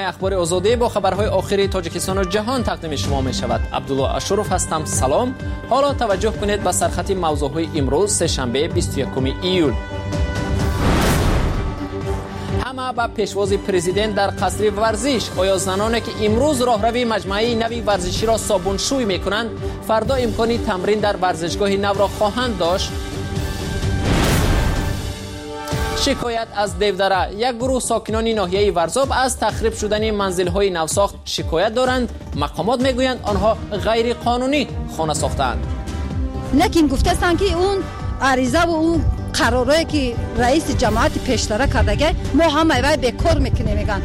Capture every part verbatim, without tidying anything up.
اخبار آزادی با خبرهای آخری تاجیکستان و جهان تقدیم شما می شود. عبدالله اشرف هستم. سلام. حالا توجه کنید به سرخط موضوعهای امروز سه‌شنبه بیست و یکم ایول. همه با پیشواز پرزیدنت در قصر ورزش. آیا زنانی که امروز راهروی مجموعه نوی ورزشی را صابونشویی میکنند فردا امکانی تمرین در ورزشگاه نو را خواهند داشت؟ شکایت از دیودره. یک گروه ساکنان ناحیه ورزاب از تخریب شدن منزل‌های نوساخت شکایت دارند. مقامات میگویند آنها غیر قانونی خانه ساختند. لیکن گفتند که اون عریضه و اون قرارایی که رئیس جماعت پیشتره کردگه ما همه وای به کار میکنیم میگن.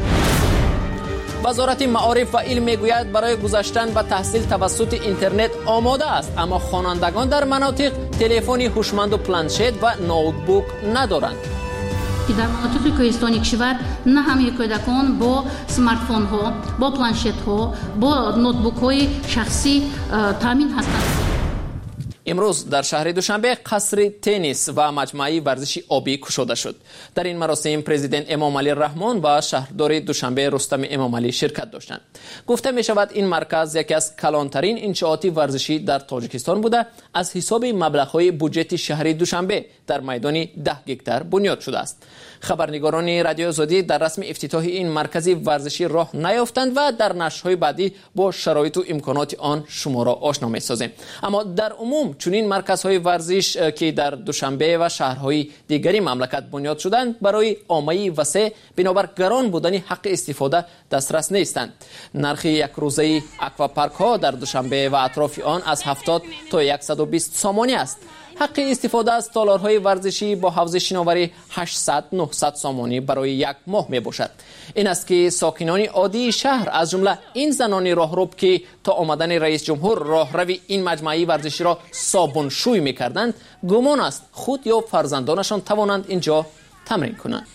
وزارت معارف و علم میگوید برای گذشتن به تحصیل توسط اینترنت آماده است، اما خوانندگان در مناطق تلفن هوشمند و پلنشت و نوتبوک ندارند. که در مناطق کوهستانی کشور نه همه کودکان با سمارت فون ها، با پلنشت ها، با نوتبوک های شخصی تامین هستند. امروز در شهر دوشنبه قصر تنیس و مجموعه ورزشی آبی گشوده شد. در این مراسم پرزیدنت امام علی رحمان و شهردار دوشنبه رستم امام علی شرکت داشتند. گفته می شود این مرکز یکی از کلانترین انشاءات ورزشی در تاجیکستان بوده. از حساب مبلغ‌های بودجه شهر دوشنبه در میدان ده گکتار بنیاد شده است. خبرنگاران رادیو آزادی در رسم افتتاح این مرکز ورزشی راه نیافتند و در نشرهای بعدی با شرایط و امکانات آن شما را آشنا می‌سازیم. اما در عموم چنین مرکزهای ورزش که در دوشنبه و شهرهای دیگری مملکت بنیاد شدند برای عامه وسیع بنابر گران بودن حق استفاده دسترس نیستند. نرخ یک روزه اکواپارک ها در دوشنبه و اطراف آن از هفتاد تا صد و بیست سامانی است. حق استفاده از تالارهای ورزشی با حوزه شناوری هشتصد تا نهصد سامانی برای یک ماه می باشد. این است که ساکنان عادی شهر از جمله این زنان راهرو که تا آمدن رئیس جمهور راهروی این مجموعه ورزشی را صابونشویی می کردند گمان است خود یا فرزندانشان توانند اینجا تمرین کنند.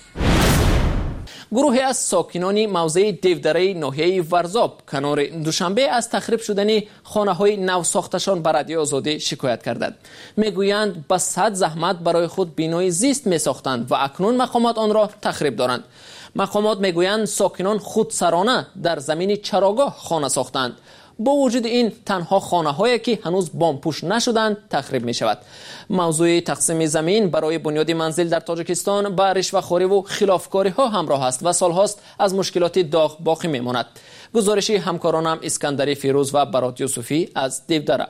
گروهی از ساکنان موضع دیودره ناحیه ورزاب کنار دوشنبه از تخریب شدن خانه‌های نو ساختشان به رادیو آزادی شکایت کردند. میگویند با صد زحمت برای خود بینای زیست میساختند و اکنون مقامات آن را تخریب دارند. مقامات میگویند ساکنان خودسرانه در زمین چراگاه خانه ساختند. با وجود این تنها خانه هایی که هنوز بامپوش نشدند تخریب می شود. موضوع تقسیم زمین برای بنیاد منزل در تاجیکستان با رشوه‌خوری و خلافکاری ها همراه است و سالهاست از مشکلات داغ باقی می ماند. گزارشی همکارانم اسکندری فیروز و برات یوسفی از دیودره.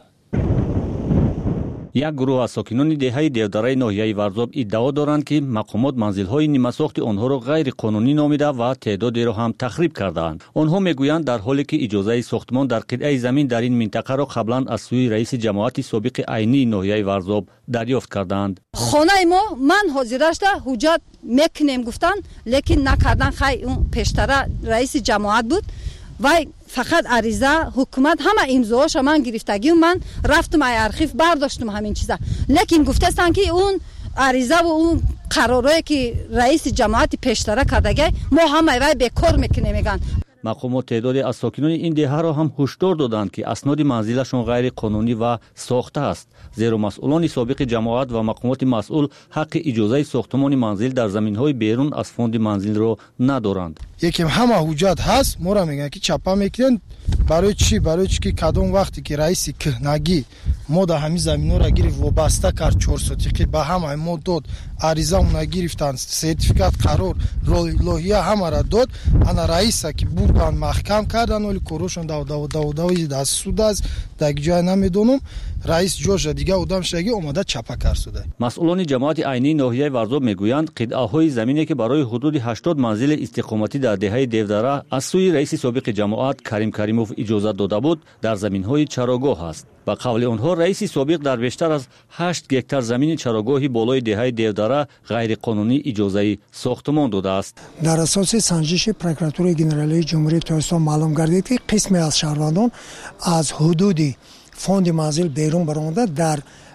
یک گروه از ساکنان دهه دیودره ناحیه ورزاب ادعا دارند که مقامات منزل‌های نیمه‌ساخت آنها را غیر قانونی نامیده و تعدادی را هم تخریب کردند. آنها میگویند در حالی که اجازه ساختمان در قطعه زمین در این منطقه را قبلا از سوی رئیس جماعت سابق عینی ناحیه ورزاب دریافت کردند. خانه ما من حاضر شده حجت میکنیم گفتن لیکن نکردن. خیلی اون پیشتر رئیس جماعت بود و فقط عریضه حکومت همه امضاهاش من گرفتگی و من رفتم ای ارخیف برداشتم همین چیزا. لیکن گفتن که اون عریضه و اون قرارایی که رئیس جماعت پیشتره کردگه ما همه وای به کار میکنیم میگن. مقامات تعدادی از ساکنان این دهه را هم هشدار دادند که اسناد منزلشان غیر قانونی و ساخته است، زیرا مسئولان سابق جماعت و مقامات مسئول حق اجازه ساختمان منزل در زمین‌های بیرون از فوند منزل را ندارند. یکی همه حجت هست ما را میگن که چپا میکنن. برای چی؟ برای چی که کدام وقتی که رئیس کهنگی ما در همین زمین‌ها را گرفت وابسته کرد چهار سوتیقی به همه ما داد، عریضه اونا گرفتن، سرتیفیکات قرار لایحه همه را داد. انا رئیس که بردن محکم کردن ولی کوروشون داو داو داو داو از سود از در جای نمیدونم رئیس جوش دیگه اودم شگی اومده چپا کرد شده. مسئولان جماعت عینی ناحیه ورزاب میگویند قطعه‌های زمینی که برای حدود هشتاد منزل استقامتی در دهه دیودره از سوی رئیس سابق جماعت کریم کریموف اجازه داده بود در زمین‌های چراگاه است. با قول آنها رئیس سابق در بیشتر از هشت گکتار زمین چراگاهی بالای دهه دیودره غیر قانونی اجازه ساختمان داده است. در اساس سنجش پروکراتور گنرالی جمهوری تاجیکستان معلوم گردید که قسمی از شهروندان از حدود فوند منزل بیرون برآمده در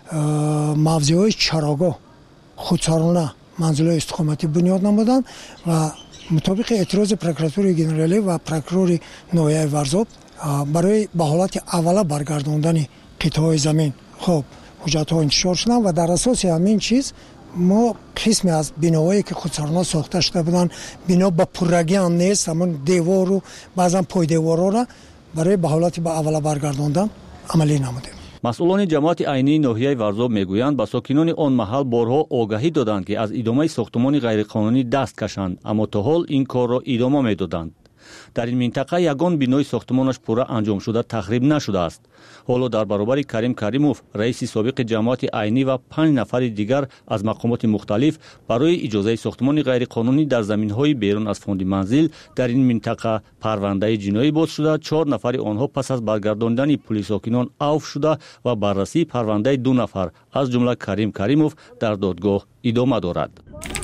موضعهای چراگاه خودسرانه منزل‌های استقامتی بنیاد نمودند و مطابق اعتراض پروکراتور گنرالی و پروکرور ناحیه ورزاب برای به حالت اوله برگرداندن قطعه‌های زمین خب حجت‌ها انتشار شدند و در اساس همین چیز ما قسمی از بیناهایی که خودسرانه ساخته شده بودن بنا با پررگی هم نیست، همون دیوار و بعضا پای دیوارا را برای به حالت به اوله برگرداندن عملی نمودیم. مسئولان جماعت عینی ناحیه ورزاب میگویند با ساکنان آن محل بارها آگاهی دادند که از ادامه ساختمان غیرقانونی دست کشند، اما تا حال این کار را ادامه میدادند. در این منطقه یگان بینای ساختمانش پورا انجام شده تخریب نشده است. حالا در برابر کریم کریموف رئیس سابق جماعت عینی و پنج نفر دیگر از مقامات مختلف برای اجازه ساختمان غیرقانونی در زمین‌های بیرون از فوند منزل در این منطقه پرونده جنایی باز شده. چهار نفر آنها پس از برگرداندن پلیس ساکنان عفو شده و بررسی پرونده دو نفر از جمله کریم کریموف در دادگاه ادامه دارد.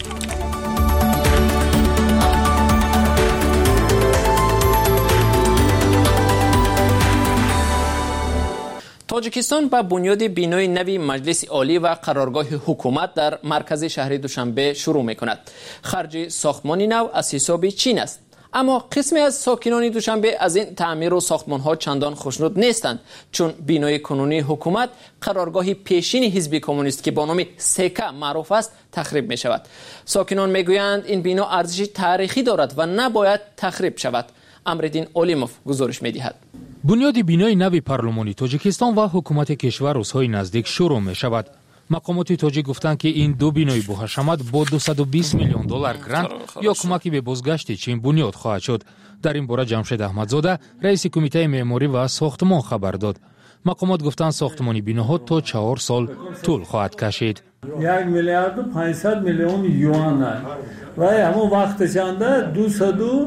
تاجیکستان با بنیاد بینای نوی مجلس عالی و قرارگاه حکومت در مرکز شهر دوشنبه شروع می‌کند. خرج ساختمان نو از حساب چین است. اما قسمی از ساکنان دوشنبه از این تعمیر و ساختمان‌ها چندان خوشنود نیستند، چون بینای کنونی حکومت قرارگاه پیشین حزب کمونیست که با نام سکه معروف است تخریب می‌شود. ساکنان می‌گویند این بنا ارزش تاریخی دارد و نباید تخریب شود. امردین اولیموف گزارش می‌دهد. بنیاد بینای نوی پارلمانی تاجیکستان و حکومت کشور روزهای نزدیک شروع می شود. مقامات تاجیک گفتند که این دو بینای بحشمت با دویست و بیست میلیون دلار گرانت یا کمکی به بازگشت چین بنیاد خواهد شد. در این باره جمشید احمدزاده رئیس کمیته معماری و ساختمان خبر داد. مقامات گفتند ساختمان بیناها تا چهار سال طول خواهد کشید. یک میلیارد و پانصد میلیون یوان است و همون وقت چنده دویست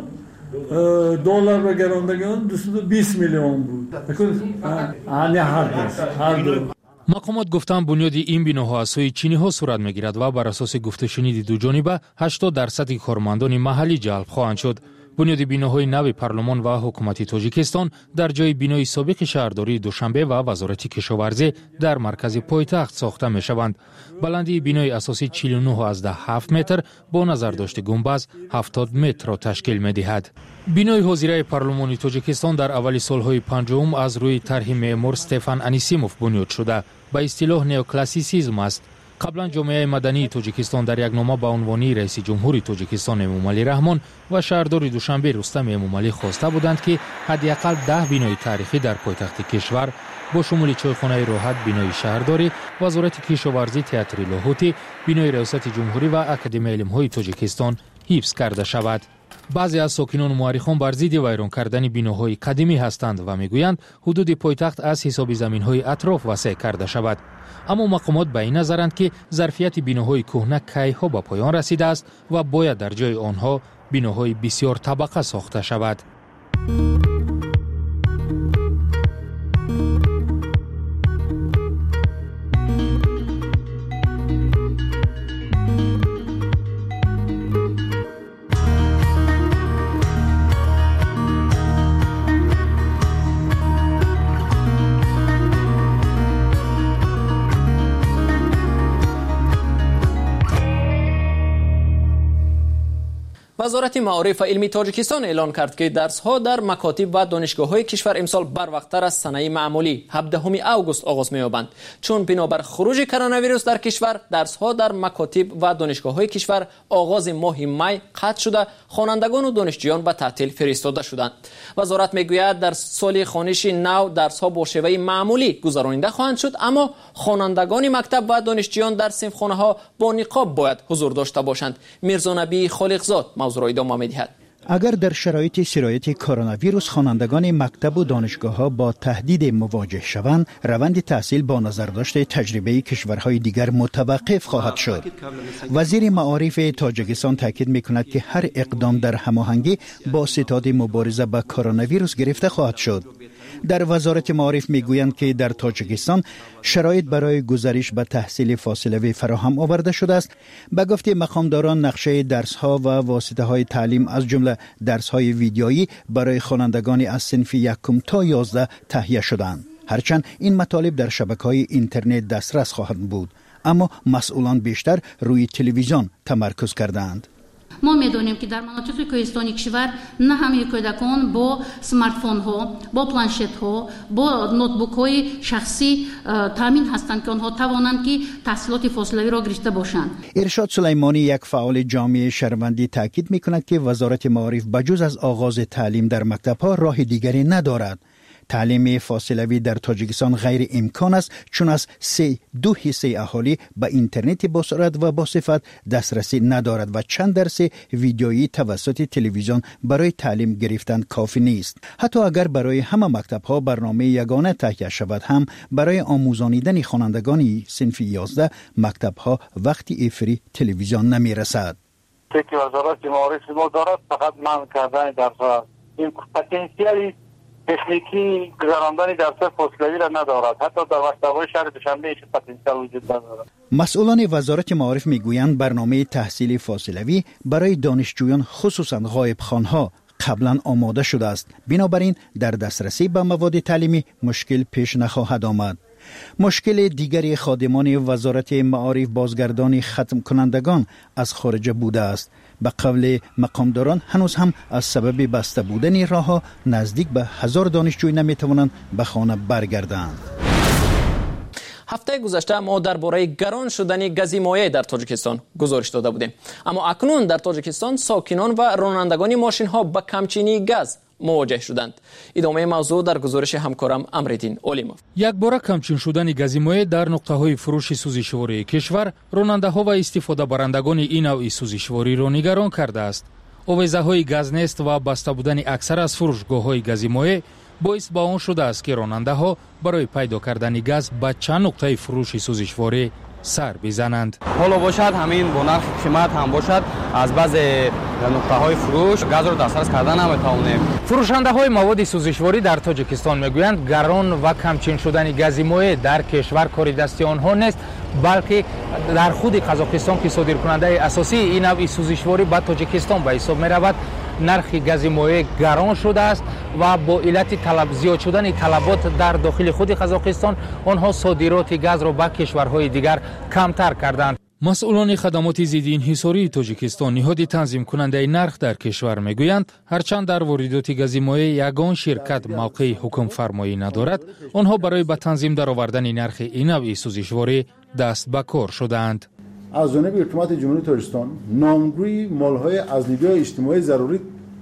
دلار رو گرفتند دویست و بیست میلیون بود. آنی هر دو. مقامات گفتند بنیاد این بناها از سوی چینی ها صورت میگیرد و بر اساس گفت و شنید دو جانبه هشتاد درصد کارمندان محلی جلب خواهند شد. بنیاد بیناهای نو پارلمان و حکومت تاجیکستان در جای بینای سابق شهرداری دوشنبه و وزارت کشاورزی در مرکز پایتخت ساخته می شوند. بلندی بینای اساسی چهل و نه و هفت متر با نظر داشت گنبد هفتاد متر را تشکیل می دهد. بینای حاضره پارلمان تاجیکستان در اول سالهای پنجم از روی طرح معمار استفان انیسیموف بنیاد شده. به اصطلاح نئوکلاسیسیسم است. قبلا جامعه مدنی تاجیکستان در یک نامه با عنوان رئیس جمهوری تاجیکستان امامعلی رحمان و شهردار دوشنبه رستم امامعلی خواسته بودند که حداقل ده بینای تاریخی در پایتخت کشور با شمول چایخانه راحت، بینای شهرداری، وزارت کشاورزی، تئاتر لاهوتی، بینای ریاست جمهوری و اکادمی علم‌های تاجیکستان حفظ کرده شود. بعضی از ساکنان و مورخان بر ضد ویران کردن بیناهای قدیمی هستند و میگویند حدود پایتخت از حساب زمین‌های اطراف وسع کرده شود. اما مقامات به این نظرند که ظرفیت بیناهای کهنه کی‌ها به پایان رسیده است و باید در جای آنها بیناهای بسیار طبقه ساخته شود. وزارت معارف و علمی تاجیکستان اعلان کرد که درس‌ها در مکاتب و دانشگاه‌های کشور امسال بروقت‌تر از سنه معمولی هفدهم اوگوست آغاز می‌یابند، چون بنابر خروج کرونا ویروس در کشور درس‌ها در مکاتب و دانشگاه‌های کشور آغاز ماه می قطع شده، خوانندگان و دانشجویان به تعطیل فرستاده شدند. وزارت می‌گوید در سال خوانشی نو درس‌ها با شیوه معمولی گذرانیده خواهند شد، اما خوانندگان مکتب و دانشجویان در صنفخانه‌ها با نقاب باید حضور داشته باشند. میرزا نبی خالقزاد موضوع را ادامه می‌دهد. اگر در شرایط سرایت کرونا ویروس خوانندگان مکتب و دانشگاه‌ها با تهدید مواجه شوند، روند تحصیل با نظر داشته تجربه کشورهای دیگر متوقف خواهد شد. وزیر معارف تاجیکستان تاکید می‌کند که هر اقدام در هماهنگی با ستاد مبارزه با کرونا ویروس گرفته خواهد شد. در وزارت معارف میگویند که در تاجیکستان شرایط برای گذارش به تحصیل فاصله‌ای فراهم آورده شده است. به گفته مقامداران نقشه درس‌ها و واسطه‌های تعلیم از جمله درس‌های ویدیویی برای خوانندگان از صنف یکم تا یازده تهیه شدند. هرچند این مطالب در شبکه‌های اینترنت دسترس خواهند بود، اما مسئولان بیشتر روی تلویزیون تمرکز کردند. ما می‌دانیم که در مناطق کوهستانی کشور نه همه کودکان با سمارتفون ها، با پلانشت ها، با نوتبوک های شخصی تامین هستند که آنها توانند که تحصیلات فاصله‌ای را گرفته باشند. ارشاد سلیمانی یک فعال جامعه شهروندی تاکید می‌کند که وزارت معارف بجز از آغاز تعلیم در مکتب‌ها راه دیگری ندارد. تعلیم فاصلوی در تاجیکستان غیر امکان است چون از سه دو حصه اهالی به اینترنت با سرعت و با صفت دسترسی ندارد و چند درس ویدیویی توسط تلویزیون برای تعلیم گرفتن کافی نیست. حتی اگر برای همه مکتب‌ها برنامه یگانه تهیه شود هم برای آموزانیدن خوانندگان صنف یازده مکتب‌ها وقتی افری تلویزیون نمی‌رسد. که وزارت معارف ما دارد فقط من کردن درس این پتانسیل تکنیکی گذراندن درس فاصله‌ای را ندارد. حتی در مکتب‌های شهر دوشنبه هیچ پتانسیل وجود ندارد. مسئولان وزارت معارف میگویند برنامه تحصیلی فاصلوی برای دانشجویان خصوصا غایبخوان‌ها قبلا آماده شده است. بنابراین در دسترسی به مواد تعلیمی مشکل پیش نخواهد آمد. مشکل دیگری خادمان وزارت معارف بازگردان ختم کنندگان از خارج بوده است. به قول مقامداران هنوز هم از سبب بسته بودن راه‌ها نزدیک به هزار دانشجوی نمیتوانند به خانه برگردند. هفته گذشته ما درباره گران شدن گاز مایع در تاجیکستان گزارش داده بودیم، اما اکنون در تاجیکستان ساکنان و رانندگان ماشین ها با کمچینی گاز مواجه شدند. ادامه موضوع در گزارش همکارم امرالدین اولیموف. یک بار کمچین شدن گاز مایع در نقطه های فروش سوزشواری کشور راننده ها و استفاده برندگان این نوع سوزشواری را نگران کرده است. اویزه های گاز نیست و بسته بودن اکثر از فروشگاه های گاز مایع باعث با آن شده است که راننده ها برای پیدا کردن گاز به چند نقطه فروش سوزشواری سر بزنند. حالا باشد همین با نرخ قیمت هم باشد از بعض نقطه های فروش گاز را دسترس کردن نمیتوانیم. فروشنده های مواد سوزشواری در تاجیکستان میگویند گران و کمچین شدن گاز مایع در کشور کار دستی آنها نیست، بلکه در خود قزاقستان که صادر کننده اساسی این نوع سوزشواری به تاجیکستان به حساب می رود، نرخ گاز مایع گران شده است و با علت طلب زیاد شدن طلبات در داخل خود قزاقستان آنها صادرات گاز را به کشورهای دیگر کمتر کردند. مسئولان خدمات ضد انحصاری تاجیکستان نهاد تنظیم کننده نرخ در کشور میگویند هرچند در واردات گاز مایع یگان شرکت موقع حکم فرمایی ندارد، آنها برای به تنظیم درآوردن نرخ این نوع سوزشواری دست به کار شدند. از جانب حکومت جمهوری تاجیکستان نامگوی مال‌های از نیروی اجتماعی ضروری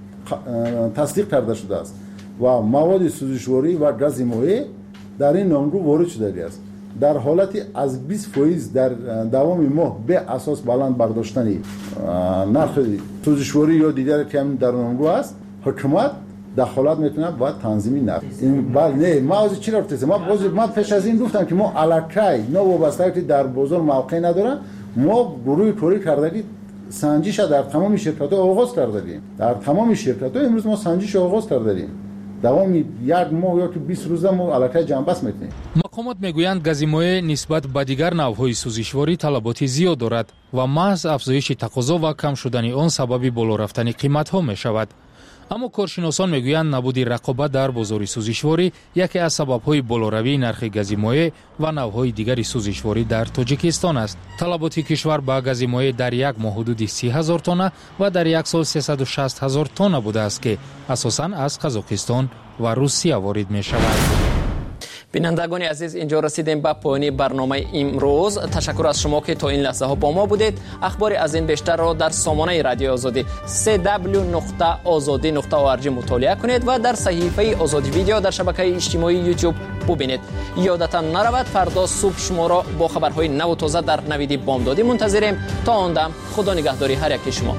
تصدیق کرده شده است و مواد سوزشواری و گاز مایع در این نامگو وارد شده است. در حالتی از بیست درصد در دوام ماه به اساس بلند برداشتن نرخ سوزشواری یا دیگر که در نامگو است، حکومت دخالت میتونه با تنظیمی نرخ. این بله نه ما از چی رفته ما باز ما پیش از این گفتم که ما الکی نه وابسته که در بازار موقع نداره، ما گروه کاری کردگی سنجش در تمام شرکت‌ها آغاز کردیم. در تمام شرکت‌ها امروز ما سنجش آغاز کردیم. دوام یک ماه یا که بیست روزه ما الکی جنبش میتونیم. مقامات میگویند گاز مایع نسبت به دیگر نوع‌های سوزشواری طلبات زیاد دارد و محض افزایش تقاضا و کم شدن آن سبب بالا رفتن قیمت‌ها میشود. اما کارشناسان میگویند نبود رقابت در بازار سوزشواری یکی از سبب‌های بالاتری نرخ گاز مایع و نوع‌های دیگر سوزشواری در تاجیکستان است. طلبات کشور با گاز مایع در یک ماه حدود سی هزار تن و در یک سال سیصد و شصت هزار تن بوده است که اساساً از قزاقستان و روسیه وارد می‌شود. بینندگان عزیز، اینجا رسیدیم به پایان برنامه امروز. تشکر از شما که تا این لحظه ها با ما بودید. اخبار از این بیشتر را در سامانه رادیو آزادی سه دبلیو نقطه آزادی نقطه او آر جی مطالعه کنید و در صحیفه آزادی ویدیو در شبکه اجتماعی یوتیوب ببینید. یادتان نرود فردا صبح شما را با خبرهای نو و تازه در نوید بامدادی منتظریم. تا آن دم خدا نگهداری هر یک شما.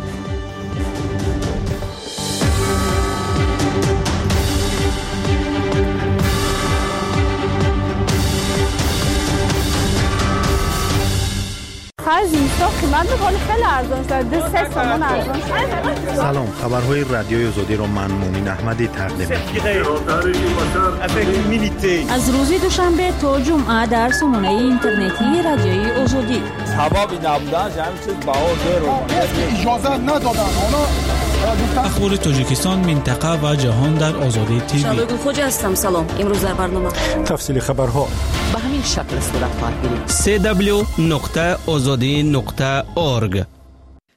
از اینستا قیمت می‌کنه خیلی ارزان شده، دو سه تومن ارزان شده. سلام، خبرهای رادیوی آزادی رو من مومن احمدی تقدیم می‌کنم. از روز دوشنبه تا جمعه در سامانه اینترنتی رادیوی آزادی. سببی نبودن همین چیز بها زیرو اجازه ندادن. حالا اخبار تاجیکستان، منطقه و جهان در آزادی تیوی. شبگو خوجا هستم. سلام. امروز در برنامه تفصیل خبرها به همین شکل صورت خواهد گرفت. سه دبلیو نقطه آزادی نقطه اورگ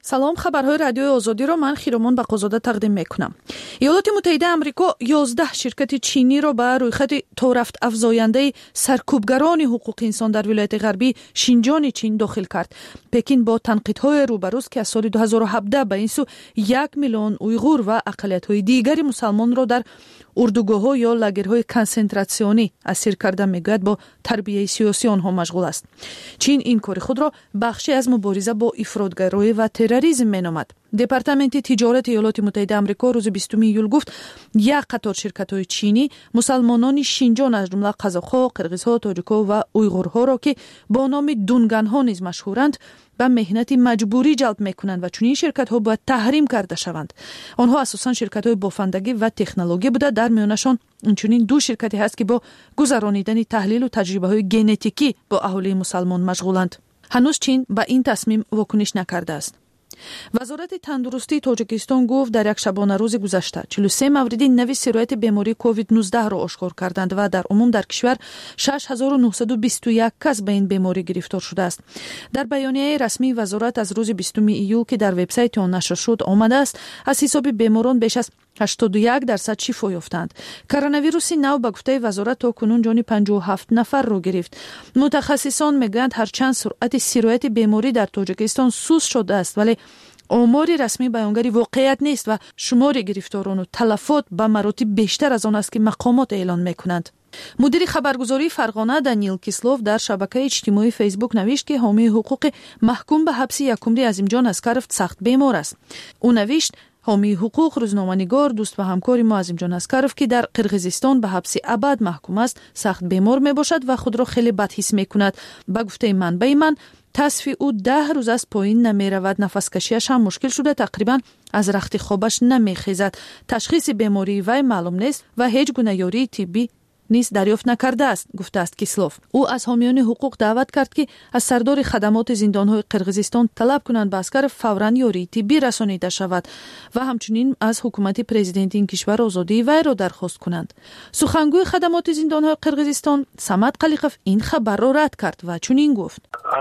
салом, хабарҳои радиои озодиро ман хиромон бақозода тақдим мекунам. иёлоти муттаҳидаи амрико ёздаҳ ширкати чиниро ба рӯйхати торафт афзояндаи саркӯбгарони ҳуқуқи инсон дар вилояти ғарбии шинҷони чин дохил кард. Пекин бо танқидҳое рӯбарӯст ки аз соли ду ҳазору ҳабдаҳ ба ин су як миллион уйғур ва ақалиятҳои дигари мусалмонро дар урдугоҳҳо ё лагерҳои консентратсионӣ асир карда, мегӯяд бо тарбияи сиёсӣ онҳо машғул аст. Чин ин кори худро бахше аз мубориза бо ифротгароӣ ва терроризм меномад. департаменти тиҷорати иёлоти муттаҳидаи амрико рӯзи бистуми июл гуфт, як қатор ширкатҳои чинӣ мусалмонони шинҷон аз ҷумла қазоқҳо, қирғизҳо, тоҷикҳо ва уйғурҳоро ки бо номи дунганҳо низ машҳуранд, ба меҳнати маҷбурӣ ҷалб мекунанд ва чунин ширкатҳо бояд таҳрим карда шаванд. онҳо асосан ширкатҳои бофандагӣ ва технологӣ буда, дар миёнашон инчунин ду ширкате ҳаст ки бо гузаронидани таҳлилу таҷрибаҳои генетикӣ бо аҳолии мусалмон машғуланд. ҳанӯз чин ба ин тасмим вокуниш накардааст. вазорати тандурустии тоҷикистон гуфт, дар як шабонарӯзи гузашта чилу се мавриди нави сирояти бемории ковид нуздаҳ-ро ошкор карданд ва дар умум дар кишвар шаш ҳазору нуҳсаду бисту як кас ба ин беморӣ гирифтор шудааст. дар баёнияи расмии вазорат аз рӯзи бистуми июл ки дар вебсайти он нашр шуд омадааст, аз ҳисоби беморон беш аз ҳаштоду як дарсад шифо ёфтанд. коронавируси нав ба гуфтаи вазорат то кунун ҷони панҷоҳу ҳафт нафарро гирифт. мутахассисон мегӯянд, ҳарчанд суръати сирояти беморӣ дар тоҷикистон суст шудааст, вале омори расмӣ баёнгари воқеият нест ва шумори гирифторону талафот ба маротиб бештар аз он аст ки мақомот эълон мекунанд. мудири хабаргузории Фарғона Даниил Кислов дар шабакаи иҷтимоии Фейсбук навишт ки ҳомии ҳуқуқи маҳкум ба ҳабси якумри Азимҷон Аскаров сахт бемор аст. ӯ навишт: ҳомии ҳуқуқ, рӯзноманигор, дӯст ва ҳамкори мо Азимҷон Аскаров ки дар Қирғизистон ба ҳабси абад маҳкум аст, сахт бемор мебошад ва худро хеле бадҳис мекунад. ба гуфтаи манбаи ман, тасфи ӯ даҳ рӯз аст поин намеравад, нафаскашиаш ҳам мушкил шуда, тақрибан аз рахти хобаш намехезад. ташхиси бемории вай маълум нест ва ҳеҷ гуна ёрии тиббӣ низ дарёфт накардааст, гуфтааст Кислов. ӯ аз ҳомиёни ҳуқуқ даъват кард ки аз сардори хадамоти зиндонҳои Қирғизистон талаб кунанд ба Аскаров фавран ёрии тиббӣ расонида шавад ва ҳамчунин аз ҳукумати президенти ин кишвар озодии вайро дархост кунанд. сухангӯи хадамоти зиндонҳои Қирғизистон Самад Қалиқов ин хабарро рад кард ва чунин гуфт: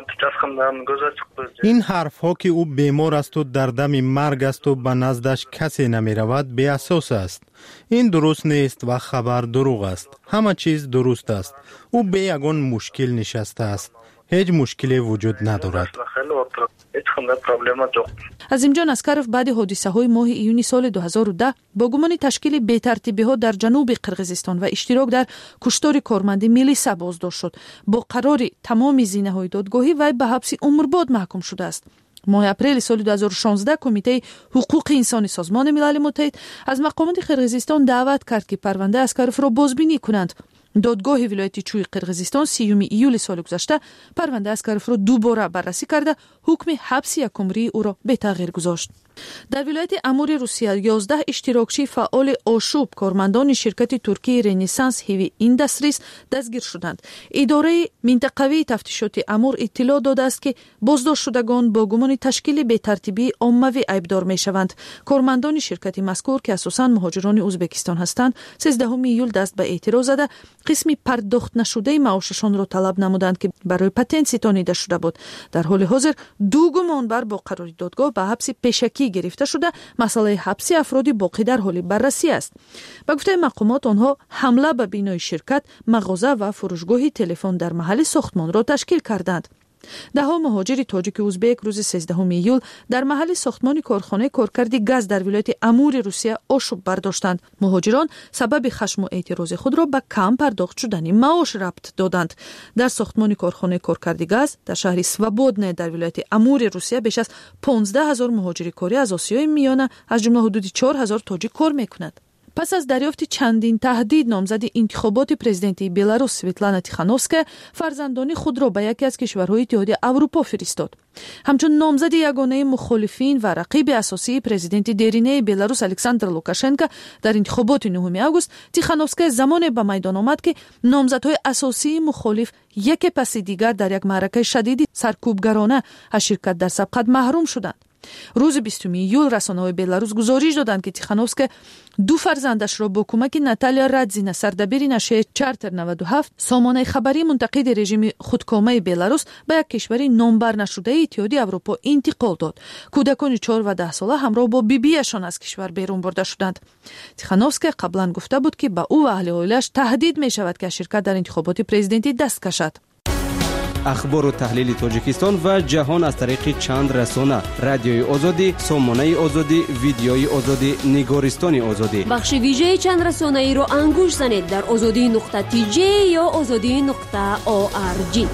ин ҳарфҳо ки ӯ бемор асту дар дами марг асту ба наздаш касе намеравад, беасос аст. ин дуруст нест ва хабар дурӯғ аст. ҳама чиз дуруст аст. ӯ бе ягон мушкил нишастааст. ҳеҷ мушкиле вуҷуд надорад. Азимҷон Аскаров баъди ҳодисаҳои моҳи июни соли ду ҳазору даҳ бо гумони ташкили бетартибиҳо дар ҷануби Қирғизистон ва иштирок дар куштори корманди милиса боздошт шуд. бо қарори тамоми зинаҳои додгоҳӣ вай ба ҳабси умрбод маҳкум шудааст. моҳи апрели соли ду ҳазору шонздаҳ Кумитаи ҳуқуқи инсони Созмони Милали Муттаҳид аз мақомоти Қирғизистон даъват кард ки парвандаи Аскаровро бозбинӣ кунанд. додгоҳи вилояти чӯи Қирғизистон сиюми июли соли гузашта парвандаи Аскаровро дубора баррасӣ карда ҳукми ҳабси якумрии ӯро бетағйир гузошт. дар вилояти Амури Русия ёздаҳ иштирокчии фаъоли ошӯб кормандони ширкати туркии Ренессанс Heavy Industries дастгир шуданд. идораи минтақавии тафтишоти Амур иттилоъ додааст ки боздоштшудагон бо гумони ташкили бетартибии оммавӣ айбдор мешаванд. кормандони ширкати мазкур ки асосан муҳоҷирони Узбекистон ҳастанд, сезддаҳуми июл даст ба эътироз зада қисми пардохтнашудаи маошашонро талаб намуданд ки барои патент ситонида шуда буд. дар ҳоли ҳозир ду гумонбар бо қарори додгоҳ ба ҳабси пешакӣ гирифта шуда, масъалаи ҳабси афроди боқӣ дар ҳоли баррасӣ аст. ба гуфтаи мақомот, онҳо ҳамла ба бинои ширкат, мағоза ва фурӯшгоҳи телефон дар маҳалли сохтмонро ташкил карданд. даҳо муҳоҷири тоҷики узбек рӯзи сезддаҳуми июл дар маҳалли сохтмони корхонаи коркарди газ дар вилояти Амури Русия ошӯб бардоштанд. муҳоҷирон сабаби хашму эътирози худро ба кам пардохт шудани маош рабт доданд. дар сохтмони корхонаи коркарди газ дар шаҳри Свободное дар вилояти Амури Русия беш аз понздаҳ ҳазор муҳоҷири корӣ аз Осиёи Миёна, аз ҷумла ҳудуди чор ҳазор тоҷик кор мекунад. пас аз дарёфти чандин таҳдид, номзади интихоботи президентии Беларус Светлана Тихановская фарзандони худро ба яке аз кишварҳои Иттиҳодияи Аврупо фиристод. ҳамчун номзади ягонаи мухолифин ва рақиби асосии президенти деринаи Беларус Александр Лукашенко дар интихоботи нӯҳуми август, Тихановская замоне ба майдон омад ки номзадҳои асосии мухолиф яке паси дигар дар як маъракаи шадиди саркӯбгарона аз ширкат дар сабқат маҳрум шуданд. روز بیستم ایول رسانه‌های بلاروس گزارش دادند که تیخانوفسکی دو فرزندش را با کمک ناتالیا رادزینا سردبیر نشریه چارتر نود و هفت سامانه خبری منتقد رژیم خودکامه بلاروس به یک کشور نامبر نشده اتحادیه اروپا انتقال داد. کودکان چهار و ده ساله همراه با بیبیشان از کشور بیرون برده شدند. تیخانوفسکی قبلا گفته بود که با او و اهل عائله‌اش تهدید می شود که شرکت در انتخابات پرزیدنتی دست کشد. اخبار و تحلیل تاجیکستان و جهان از طریق چند رسانه: رادیوی آزادی، سامانه آزادی، ویدیوی آزادی، نگارستان آزادی. بخش ویژه چند رسانه ای را انگوش زنید در آزادی نقطه تی جی یا آزادی نقطه او آر جی.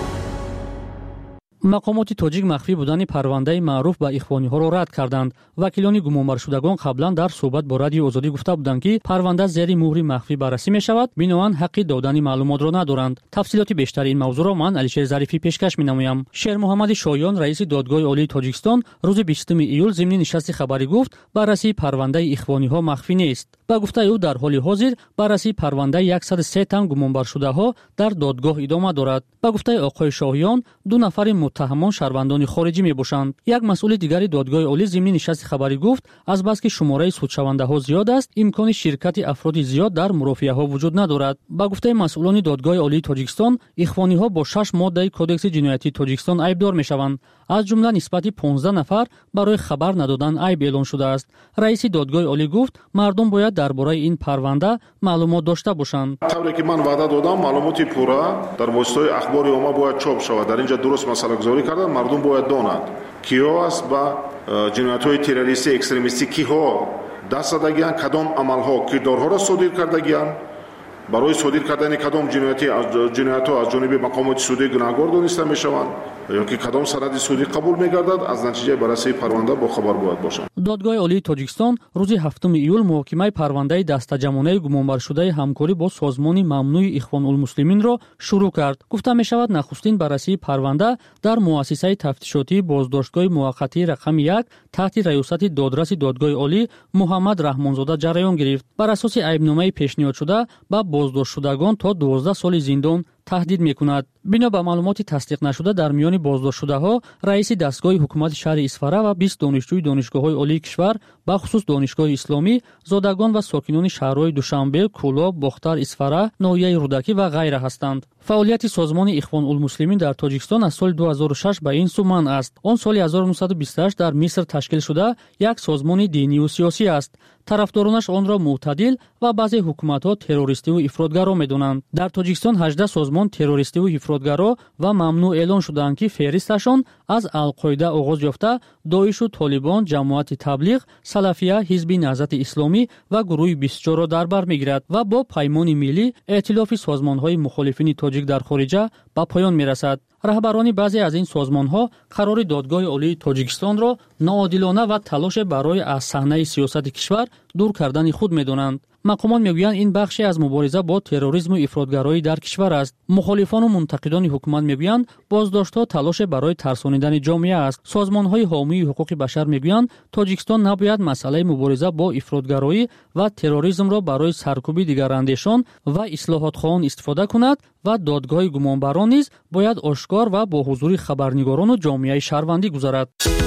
مقامات تاجیک مخفی بودن پرونده معروف به اخوانی‌ها را رد کردند. وکیلان گمانبر شدگان قبلا در صحبت با رادیو آزادی گفته بودند که پرونده زیر مهر مخفی بررسی می‌شود، بنابراین حق دادن معلومات را ندارند. تفصیلات بیشتر این موضوع را من علیشیر ظریفی پیشکش می‌نمایم. شیر محمد شایان رئیس دادگاه عالی تاجیکستان روز بیستم ایول ضمن نشست خبری گفت بررسی پرونده اخوانی‌ها مخفی نیست. با گفته او در حال حاضر بررسی پرونده صد و سه تن گمانبر شده‌ها در دادگاه ادامه دارد. با گفته آقای شایان دو نفر متهمان شهروندان خارجی میباشند. یک مسئول دیگری دادگاه عالی ضمن نشست خبری گفت از بس که شماره سودشونده ها زیاد است، امکان شرکت افراد زیاد در مرافعه ها وجود ندارد. با گفته مسئولان دادگاه عالی تاجیکستان، اخوانی ها با شش ماده کدکس جنایتی تاجیکستان عیبدار میشوند. از جمله نسبت پانزده نفر برای خبر ندادن عیب اعلان شده است. رئیس دادگاه عالی گفت مردم باید درباره این پرونده معلومات داشته باشند. طوری که من وعده دادم معلومات پورا در واسطه اخبار عامه باید چاپ شود. در اینجا درست مسئله گذاری کردن، مردم باید دانند کیا است با جنایت‌های تروریستی اکستریمیستی کیها دست دادگیان، کدام عمل‌ها کردارها را صادر کردگیان، برای صادر کردن کدام جنایتی از جنایت‌ها از جانب مقامات سودی گناهکار دانسته می‌شوند یا که کدام سند سودی قبول می‌گردد، از نتیجه بررسی پرونده با خبر باید باشند. دادگاه عالی تاجیکستان روز هفتم ایول محاکمه پرونده دسته‌جمعانه گمانبر شده همکاری با سازمان ممنوع اخوان المسلمین را شروع کرد. گفته می‌شود نخستین بررسی پرونده در مؤسسه تفتیشاتی بازداشتگاه موقتی رقم یک تحت ریاست دادرس دادگاه عالی محمد رحمانزاده جریان گرفت. بر اساس عیبنامه پیشنهاد شده با بازداشت شدگان تا دوازده سال زندان تهدید میکند. بنا به معلومات تصدیق نشده در میان بازداشت شده ها رئیس دستگاه حکومت شهر اسفره و بیست دانشجوی دانشگاه‌های عالی کشور به خصوص دانشگاه اسلامی، زادگان و ساکنان شهرهای دوشنبه، کولاب، باختر، اسفره، ناحیه رودکی و غیره هستند. فعالیت سازمان اخوان المسلمین در تاجیکستان از سال دو هزار و شش به این سو منع است. آن سال هزار و نهصد و بیست و هشت در مصر تشکیل شده یک سازمان دینی و سیاسی است. طرفدارانش آن را معتدل و بعضی حکومت‌ها تروریستی و افراطگرا می‌دانند. در تاجیکستان هجده سازمان تروریستی و افراطگرا و ممنوع اعلان شدند که فهرستشان از القاعده آغاز یافته داعش و طالبان، جماعت تبلیغ، سلفیه، حزب نهضت اسلامی و گروه بیست و چهار را در بر می‌گیرد و با پیمان ملی ائتلاف سازمان‌های مخالفین تاجیک در خارجه به پایان می‌رسد. رهبران بعضی از این سازمان‌ها قرار دادگاه عالی تاجیکستان را ناعادلانه و تلاش برای از صحنه سیاست کشور دور کردن خود می‌دانند. مقامات میگویند این بخشی از مبارزه با تروریسم و افراطگرایی در کشور است. مخالفان و منتقدان حکومت میگویند بازداشت‌ها تلاش برای ترسانیدن جامعه است. سازمان‌های حامی حقوق بشر میگویند تاجیکستان نباید مسئله مبارزه با افراطگرایی و تروریسم را برای سرکوب دیگراندیشان و اصلاحات‌خواهان استفاده کند و دادگاه گمانبران نیز باید آشکار و با حضور خبرنگاران و جامعه شهروندی گذارد.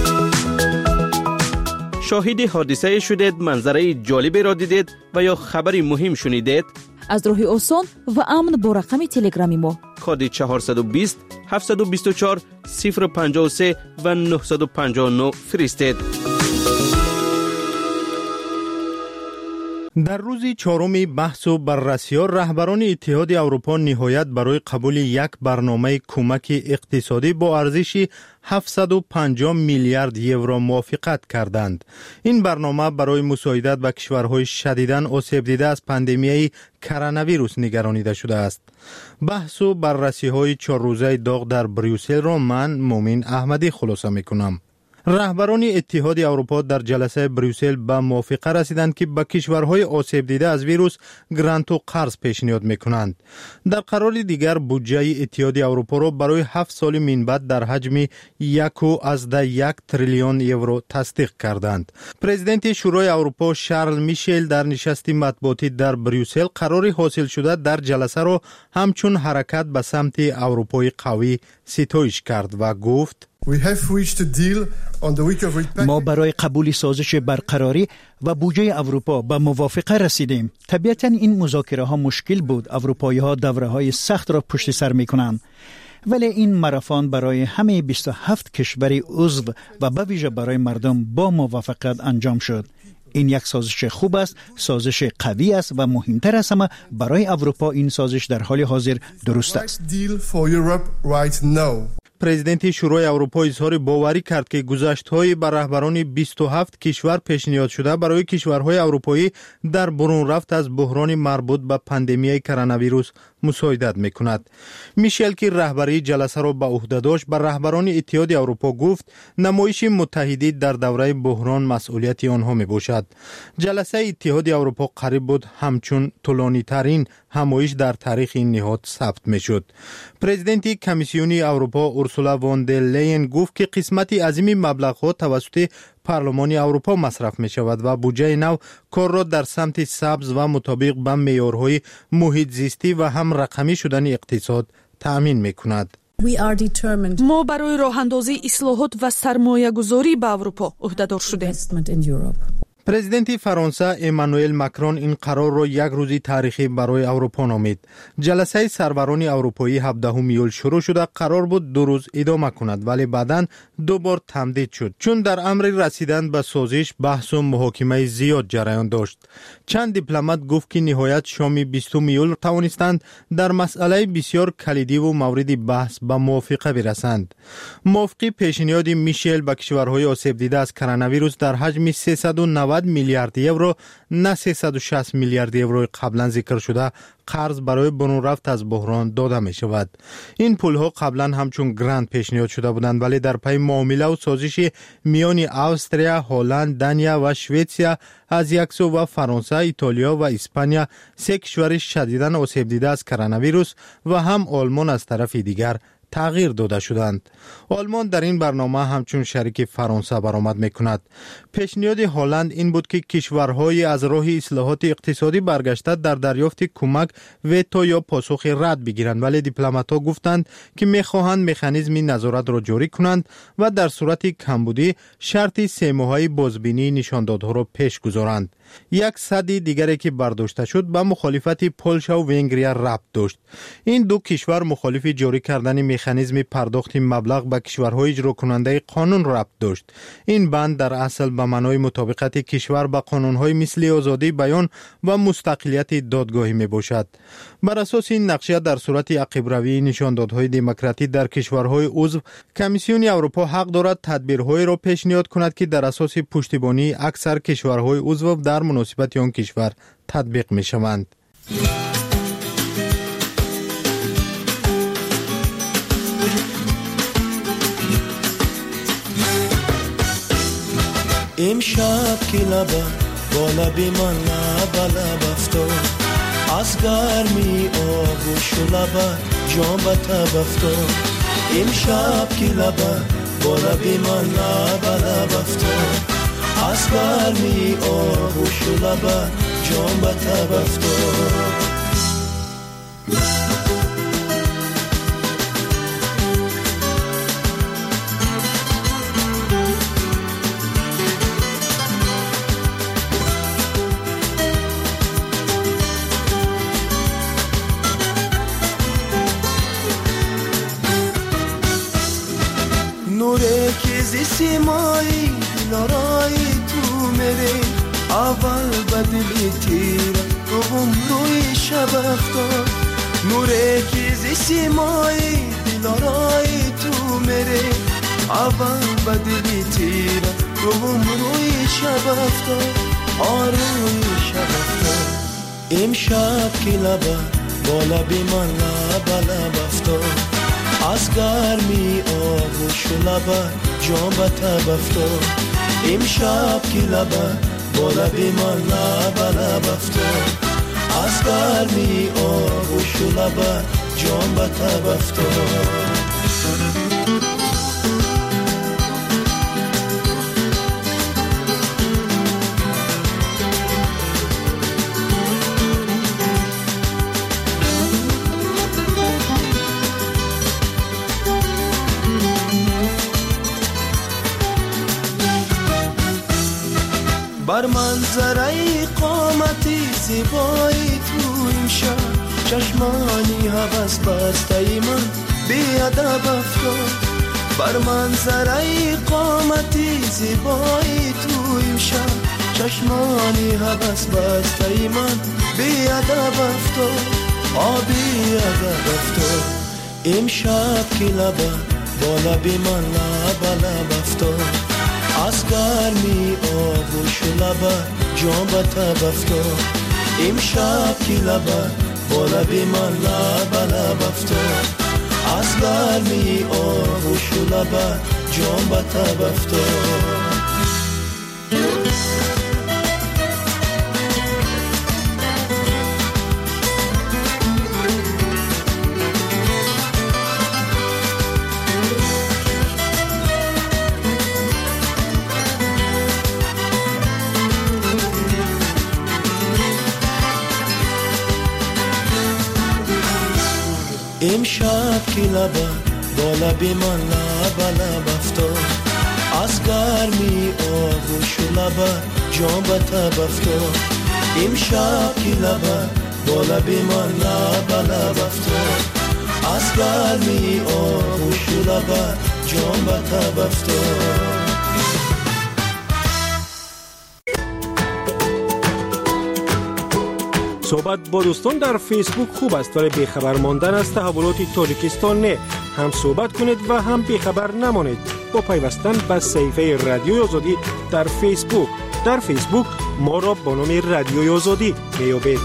شاهد حادثه شدید، منظره جالبی را دیدید و یا خبری مهم شنیدید؟ از راه آسان و امن با رقم تلگرامی ما کد چهارصد و بیست هفتصد و بیست و چهار صفر پنجاه و سه و نهصد و پنجاه و نه فرستید. در روز چهارم بحث و بررسی‌ها رهبران اتحاد اروپا نهایت برای قبول یک برنامه کمک اقتصادی با ارزش هفتصد و پنجاه میلیارد یورو موافقت کردند. این برنامه برای مساعدت به کشورهای شدیداً آسیب دیده از پاندمی کرونا ویروس نگرانیده شده است. بحث و بررسی‌های چهار روزه داغ در بریوسل را من مومن احمدی خلاصه می‌کنم. رهبران اتحاد اروپا در جلسه بریوسل به موافقه رسیدند که به کشورهای آسیب دیده از ویروس گرانت و قرض پیشنهاد میکنند. در قرار دیگر بودجه اتحاد اروپا را برای هفت سال من بعد در حجم یک و از ده یک تریلیون یورو تصدیق کردند. پرزیدنت شورای اروپا شارل میشل در نشست مطبوعاتی در بریوسل قرار حاصل شده در جلسه را همچون حرکت به سمت اروپای قوی ستایش کرد و گفت ما برای قبول سازش برقراری و بودجه اروپا به موافقه رسیدیم. طبیعتاً این مذاکره ها مشکل بود. اروپایی ها دوره های سخت را پشت سر می کنند. ولی این ماراتون برای همه بیست و هفت کشور عضو و به ویژه برای مردم با موافقت انجام شد. این یک سازش خوب است، سازش قوی است و مهمتر از همه برای اروپا این سازش در حال حاضر درست است. پرزیدنت شورای اروپا اظهار باوری کرد که گذشت‌های بر رهبران بیست و هفت کشور پیشنهاد شده برای کشورهای اروپایی در برون رفت از بحران مربوط به پاندمی کرونا ویروس مساعدت می‌کند. میشل که رهبری جلسه را به عهده داشت بر رهبران اتحاد اروپا گفت نمایش متحدی در دوره بحران مسئولیت آنها میباشد. جلسه اتحاد اروپا قریب بود همچون طولانی ترین همایش در تاریخ این نهاد ثبت میشد. پرزیدنت کمیسیون اروپا اورسولا وان در لین گفت که قسمتی عظیم مبلغ‌ها توسط پارلمان اروپا مصرف می شود و بودجه نو کار را در سمت سبز و مطابق به معیارهای محیط زیستی و هم رقمی شدن اقتصاد تأمین می کند. ما برای راه اندازی اصلاحات و سرمایه گذاری به اروپا عهدهدار شدیم. پرزیدنت فرانسه امانوئل ماکرون این قرار را یک روزی تاریخی برای اروپا نامید. جلسه سروران اروپایی هفدهم ایول شروع شده قرار بود دو روز ادامه کند ولی بعداً دو بار تمدید شد چون در امر رسیدن به سازش بحث و محاکمه زیاد جریان داشت. چند دیپلمات گفت که نهایت شام بیستم ایول توانستند در مسئله بسیار کلیدی و مورد بحث به موافقه برسند. موافقه پیشنهاد میشل به کشورهای آسیب دیده از کرونا ویروس در حجم سیصد و نود میلیارد یورو نه سیصد و شصت میلیارد یورو قبلا ذکر شده قرض برای برون رفت از بحران داده می شود. این پول ها قبلا همچون گرانت پیشنهاد شده بودند ولی در پی معامله و سازش میان استرالیا، هلند، دانیا و سوئیسریا از یک سو و فرانسه، ایتالیا و اسپانیا سه کشور شدیداً آسیب دیده از کرونا ویروس و هم آلمان از طرف دیگر تغییر داده شدند. آلمان در این برنامه همچون شریک فرانسه برآمد میکند. پیشنهاد هلند این بود که کشورهای از راه اصلاحات اقتصادی برگشته در دریافت کمک ویتو یا پاسخ رد بگیرند ولی دیپلمات‌ها گفتند که میخواهند مکانیزم نظارت را جاری کنند و در صورت کمبودی شرط سه ماهه بازبینی نشاندادها را پیش گذارند. یک صدی دیگری که برداشته شد به مخالفت پولشا و ونگریا ربط داشت. این دو کشور مخالف جاری کردن مکانیزم پرداخت مبلغ به کشورهای اجرا کننده قانون ربط داشت. این بند در اصل به معنای مطابقت کشور با قانونهای مثل آزادی بیان و مستقلیت دادگاهی می باشد. بر اساس این نقشه در صورت عقب روی نشاندادهای دموکراتی در کشورهای عضو کمیسیون اروپا حق دارد تدبیرهایی را پیشنهاد کند که در اساس پشتیبانی اکثر کشورهای عضو در مناسبت آن کشور تطبیق می شوند. امشب که لبه با لبی من لب لب افتاد از گرمی آغوش و لبه جان به تب افتاد امشب که لبه با لبی من لب لب افتاد از گرمی آغوش و لبه جان به تب افتاد سیمایی لارای تو میره اول بدلی تیر گوهم روی شب افتاد نوره کیزی سیمایی لارای تو میره اول بدلی تیر گوهم روی شب افتاد آروی شب افتاد امشب که لبه با لبی من لب لب افتاد از گرمی آغوش و لبه جان به تب افتاد امشب که لبه با لبی من لب لب افتاد از گرمی آغوش و لبه جان به تب افتاد بر منظره قامتی زیبایی تو امشب چشمانی هوس بسته من بیادب افتاد بر منظره قامتی زیبایی تو امشب چشمانی هوس بسته من بیادب افتاد آبی ادب افتاد امشب که لبه با لبی من لب لب افتاد از گرمی آغوش لبه جان به تب افتاد امشب که لبه با لبی من لب لب افتاد از گرمی آغوش لبه جان به تب افتاد امشب که لبه با لبی من لب لب افتاد از گرمی آغوش لبه جان به تب افتاد امشب که لبه با لبی من لب لب افتاد از گرمی آغوش لبه جان به تب افتاد صحبت با دوستان در فیسبوک خوب است ولی بیخبر ماندن از تحولات تاجیکستان نه. هم صحبت کنید و هم بیخبر نمانید با پیوستن به صفحه رادیوی آزادی در فیسبوک. در فیسبوک ما را با نام رادیوی آزادی میابید.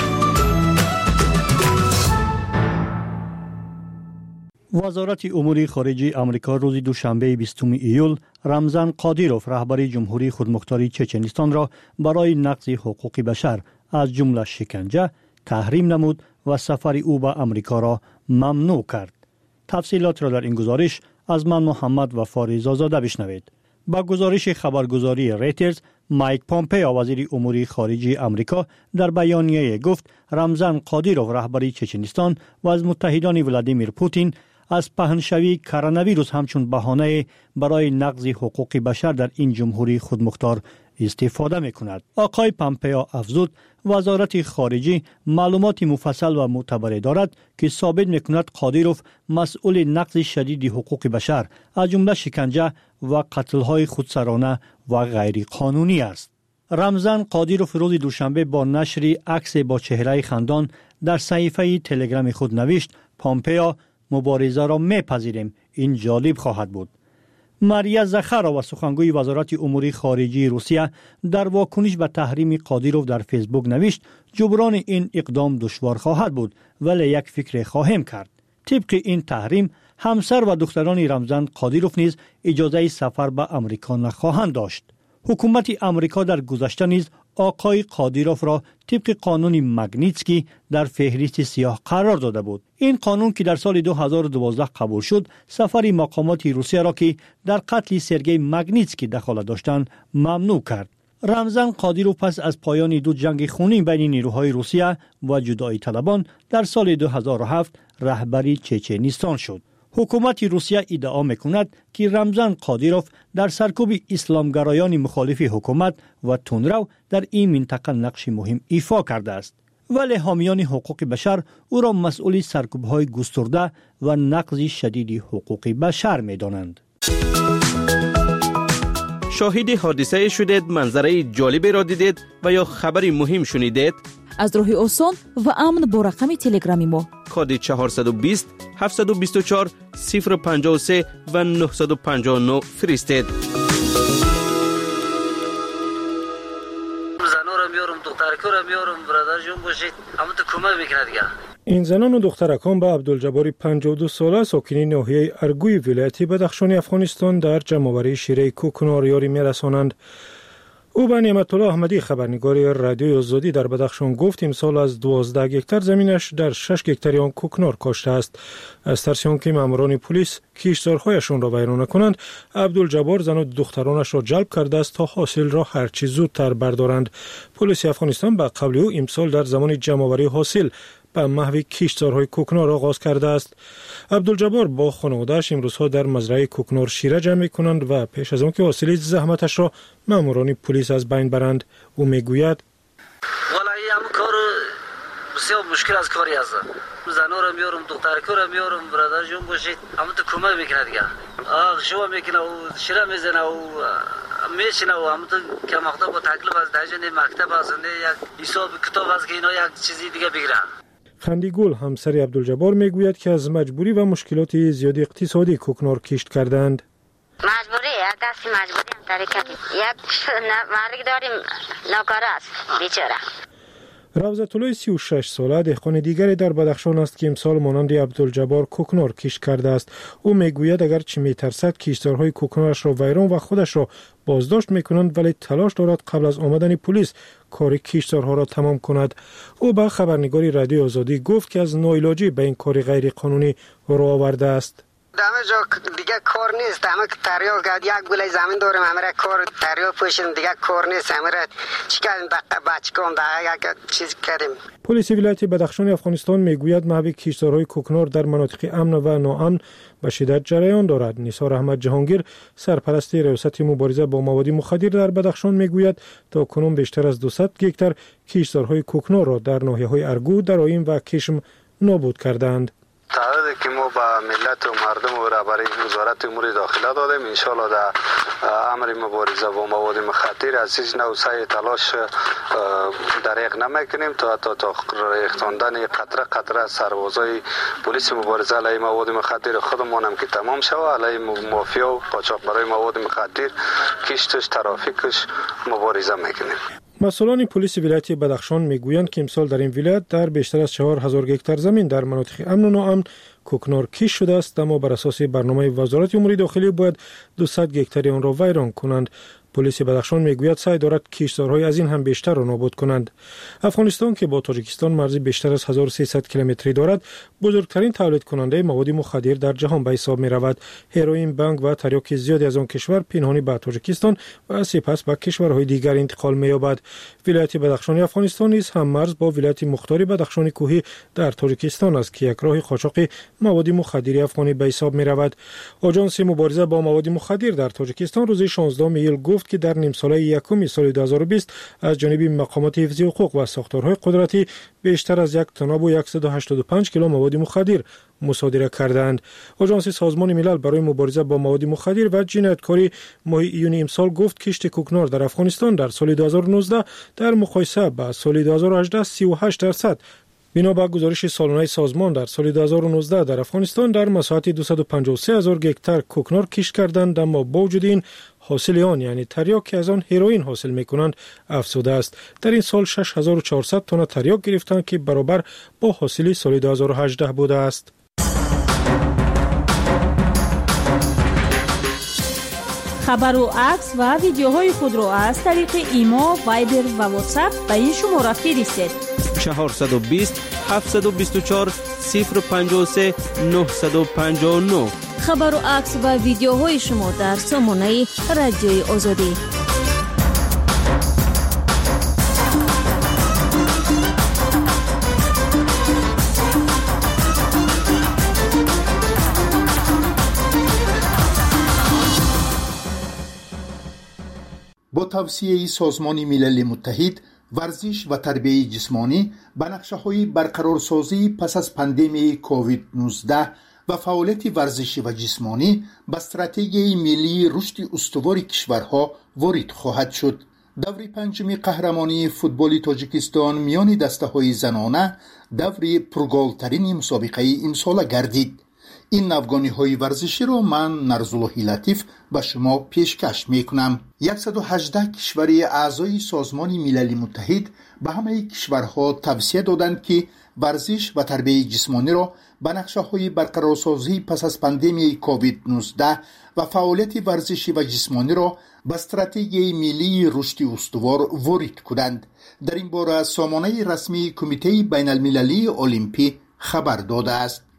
وزارت امور خارجه آمریکا روز دوشنبه بیستم ایول رمزان قادیروف رهبر جمهوری خودمختار چچنستان را برای نقض حقوق بشر از جمله شکنجه تحریم نمود و سفر او به آمریکا را ممنوع کرد. تفصیلات را در این گزارش از من محمد و فاریزا زاده بشنوید. با گزارش خبرگزاری ریترز، مایک پامپئو وزیر امور خارجه آمریکا در بیانیه گفت رمزان قادیروف رهبر چچنستان و از متحدان ولادیمیر پوتین از پهنشوی کرونا ویروس همچون بهانه برای نقض حقوق بشر در این جمهوری خودمختار استفاده می‌کند. آقای پامپئو افزود وزارت خارجه معلومات مفصل و معتبر دارد که ثابت می‌کند قادیروف مسئول نقض شدید حقوق بشر از جمله شکنجه و قتل‌های خودسرانه و غیر قانونی است. رمزان قادیروف روز دوشنبه با نشر عکس با چهره خندان در صفحه تلگرام خود نوشت پامپئو مبارزه را می‌پذیریم، این جالب خواهد بود. ماریا زخارا و سخنگوی وزارت امور خارجه روسیه در واکنش به تحریم قادیروف در فیسبوک نوشت جبران این اقدام دشوار خواهد بود ولی یک فکر خواهیم کرد. طبق این تحریم همسر و دختران رمزان قادیروف نیز اجازه سفر به آمریکا نخواهند داشت. حکومت آمریکا در گذشته نیز آقای قادیروف را طبق قانون ماگنیتسکی در فهرست سیاه قرار داده بود. این قانون که در سال دو هزار و دوازده قبول شد، سفر مقامات روسیه را که در قتل سرگئی ماگنیتسکی دخالت داشتند ممنوع کرد. رمزان قادیروف پس از پایان دو جنگ خونین بین نیروهای روسیه و جدایی طلبان در سال دو هزار و هفت رهبر چچنستان شد. حکومت روسیه ادعا میکند که رمزان قادیروف در سرکوب اسلامگرایان مخالف حکومت و تندرو در این منطقه نقش مهم ایفا کرده است. ولی حامیان حقوق بشر او را مسئول سرکوب‌های گسترده و نقض شدید حقوق بشر می‌دانند. شاهد حادثه شدید، منظره جالبی را دیدید و یا خبری مهم شنیدید؟ از راه آسان و امن با رقم تلگرامی ما کد چهارصد و بیست هفتصد و بیست و چهار صفر پنجاه و سه و نهصد و پنجاه و نه فرستید. زنو را میارم، دخترکو را میارم، برادر جون باشید، همون تو کمک میکنه دیگه. این زنان و دخترکان به عبدالجبار پنجاه و دو ساله ساکن ناحیه ارگوی ولایت بدخشان افغانستان در جمع‌آوری شیره کوکنار یاری میرسانند. او به نعمت الله احمدی خبرنگار رادیوی آزادی در بدخشان گفت امسال از دوازده هکتار زمینش در شش هکتار آن کوکنار کاشته است. از ترس آنکه ماموران پلیس کشتزارهایشان را ویران کنند، عبدالجبار زن و دخترانش را جلب کرده است تا حاصل را هرچی زودتر بردارند. پلیس افغانستان به قول او امسال در زمان جمع‌آوری حاصل به محو کشتزارهای کوکنار آغاز کرده است. عبدالجبار با خانواده‌اش امروزها در مزرعه کوکنار شیره جمع می‌کنند و پیش از آن که حاصل زحمتش را ماموران پلیس از بین برند او میگوید والله این کار بسیار مشکل از کاری است. زنا رو میارم، دخترکو رو میارم، برادر جون باشید، اما تو کمک میکنه دیگه. آخ شو میکنه و شیره میزنه و میشینه و اما تو که مقطع با تکلیف از دهجن مکتب از یک حساب کتاب از که اینا یک چیزی دیگه بگیرن. خندیگل همسر عبدالجبار میگوید که از مجبوری و مشکلات زیاد اقتصادی کوکنار کشت کردند. مجبوری دست مجبوری هم طریقه یک مرگ داریم ناکار است بیچاره. روزت الله سی و شش ساله دهقان دیگری در بدخشان است که امسال مانند عبدالجبار کوکنار کشت کرده است. او میگوید اگر چه میترسد کشتزارهای کوکنارش را ویران و خودش را بازداشت میکنند ولی تلاش دارد قبل از آمدن پلیس کار کشتزارها را تمام کند. او به خبرنگاری رادیو آزادی گفت که از ناعلاجی به این کار غیر قانونی رو آورده است. همه جا دیگه کار نیست، همه تریاک یک گله زمین داریم، همه را کار تریاک پوشیم، دیگه کار نیست، همه را چی کردیم دقیقه بچه کن دقیقه یک چیز کردیم. پلیس ولایت بدخشان افغانستان میگوید محو کشتزارهای کوکنار در مناطق امن و ناامن به شدت جریان دارد. نثار احمد جهانگیر سرپرست ریاست مبارزه با مواد مخدر در بدخشان میگوید تا کنون بیشتر از دویست هکتار کشتزارهای کوکنار را در ناحیه‌های ارگو، درایم و کشم نابود کردند. تعهدی که ما به ملت و مردم و رهبری وزارت امور داخله دادیم ان شاء الله در امر مبارزه با مواد مخدر از هیچ نوع سعی تلاش دریغ نمیکنیم تا تا تا ریختاندن قطره قطره سربازای پلیس مبارزه علیه مواد مخدر خودمان هم که تمام شود علیه مافیا و قاچاقبرای مواد مخدر کشتش ترافیکش مبارزه میکنیم. مسئولان پلیس ولایت بدخشان میگویند که امسال در این ولایت در بیشتر از چهار هزار هکتار زمین در مناطق امن و ناامن کوکنار کشت شده است، اما بر اساس برنامه وزارت امور داخلی باید دویست هکتار آن را ویران کنند. پلیس بدخشان میگوید سعی دارد کشتزارهای از این هم بیشتر را نابود کنند. افغانستان که با تاجیکستان مرزی بیشتر از هزار و سیصد کیلومتری دارد، بزرگترین تولید کننده مواد مخدر در جهان به حساب می رود. هروئین، بنگ و تریاک زیادی از آن کشور پنهانی به تاجیکستان و سپس به کشورهای دیگر انتقال می یابد. ولایت بدخشان افغانستان نیز هم مرز با ولایت مختار بدخشان کوهی در تاجیکستان است که یک راه قاچاق مواد مخدر افغانی به حساب می رود. آژانس مبارزه با مواد مخدر در تاجیکستان روز شانزده می گفت که در نیم ساله یکم سال دو هزار و بیست از جانب مقامات حفظی حقوق و ساختارهای قدرتی بیشتر از یک تناب و صد و هشتاد و پنج کیلو مواد مخدر مصادره کردند. آژانس سازمان ملل برای مبارزه با مواد مخدر و جنایتکاری ماه ایون امسال گفت کشت کوکنار در افغانستان در سال دو هزار و نوزده در مقایسه با سال دو هزار و هجده سی و هشت درصد بنا به گزارش سالانه سازمان در سال دو هزار و نوزده در افغانستان در مساحت دویست و پنجاه و سه هزار هکتار کوکنار کشت کردند، اما با وجود این حاصل آن یعنی تریاک که از آن هروئین حاصل میکنند افزوده است. در این سال شش هزار و چهارصد تن تریاک گرفتند که برابر با حاصل سال دو هزار و هجده بوده است. خبر و عکس و ویدیوهای خود را از طریق ایما، وایبر و واتساپ به این شماره فرستید: چهارصد و بیست هفتصد و بیست و چهار صفر پنجاه و سه نهصد و پنجاه و نه. خبر و عکس و ویدیوهای شما در سامانه رادیوی آزادی. با توصیه سازمان ملل متحد، ورزش و تربیت جسمانی به نقشه‌های برقرارسازی پس از پاندمی کووید نوزده و فعالیت ورزشی و جسمانی به استراتژی ملی رشد استوار کشورها وارد خواهد شد. دور پنجم قهرمانی فوتبال تاجیکستان میان دسته‌های زنانه دور پرگل‌ترین مسابقه امسال گردید. این نوگانی‌های ورزشی را من نرزالله لطیف به شما پیشکش می‌کنم. صد و هجده کشور اعضای سازمان ملل متحد به همه کشورها توصیه دادند که ورزش و تربیت جسمانی را به نقشه‌های برقرارسازی پس از پاندمی کووید نوزده و فعالیت ورزشی و جسمانی را به استراتژی ملی رشد استوار وارد کنند. در این باره سامانه رسمی کمیته بین المللی المپی خبر داده است.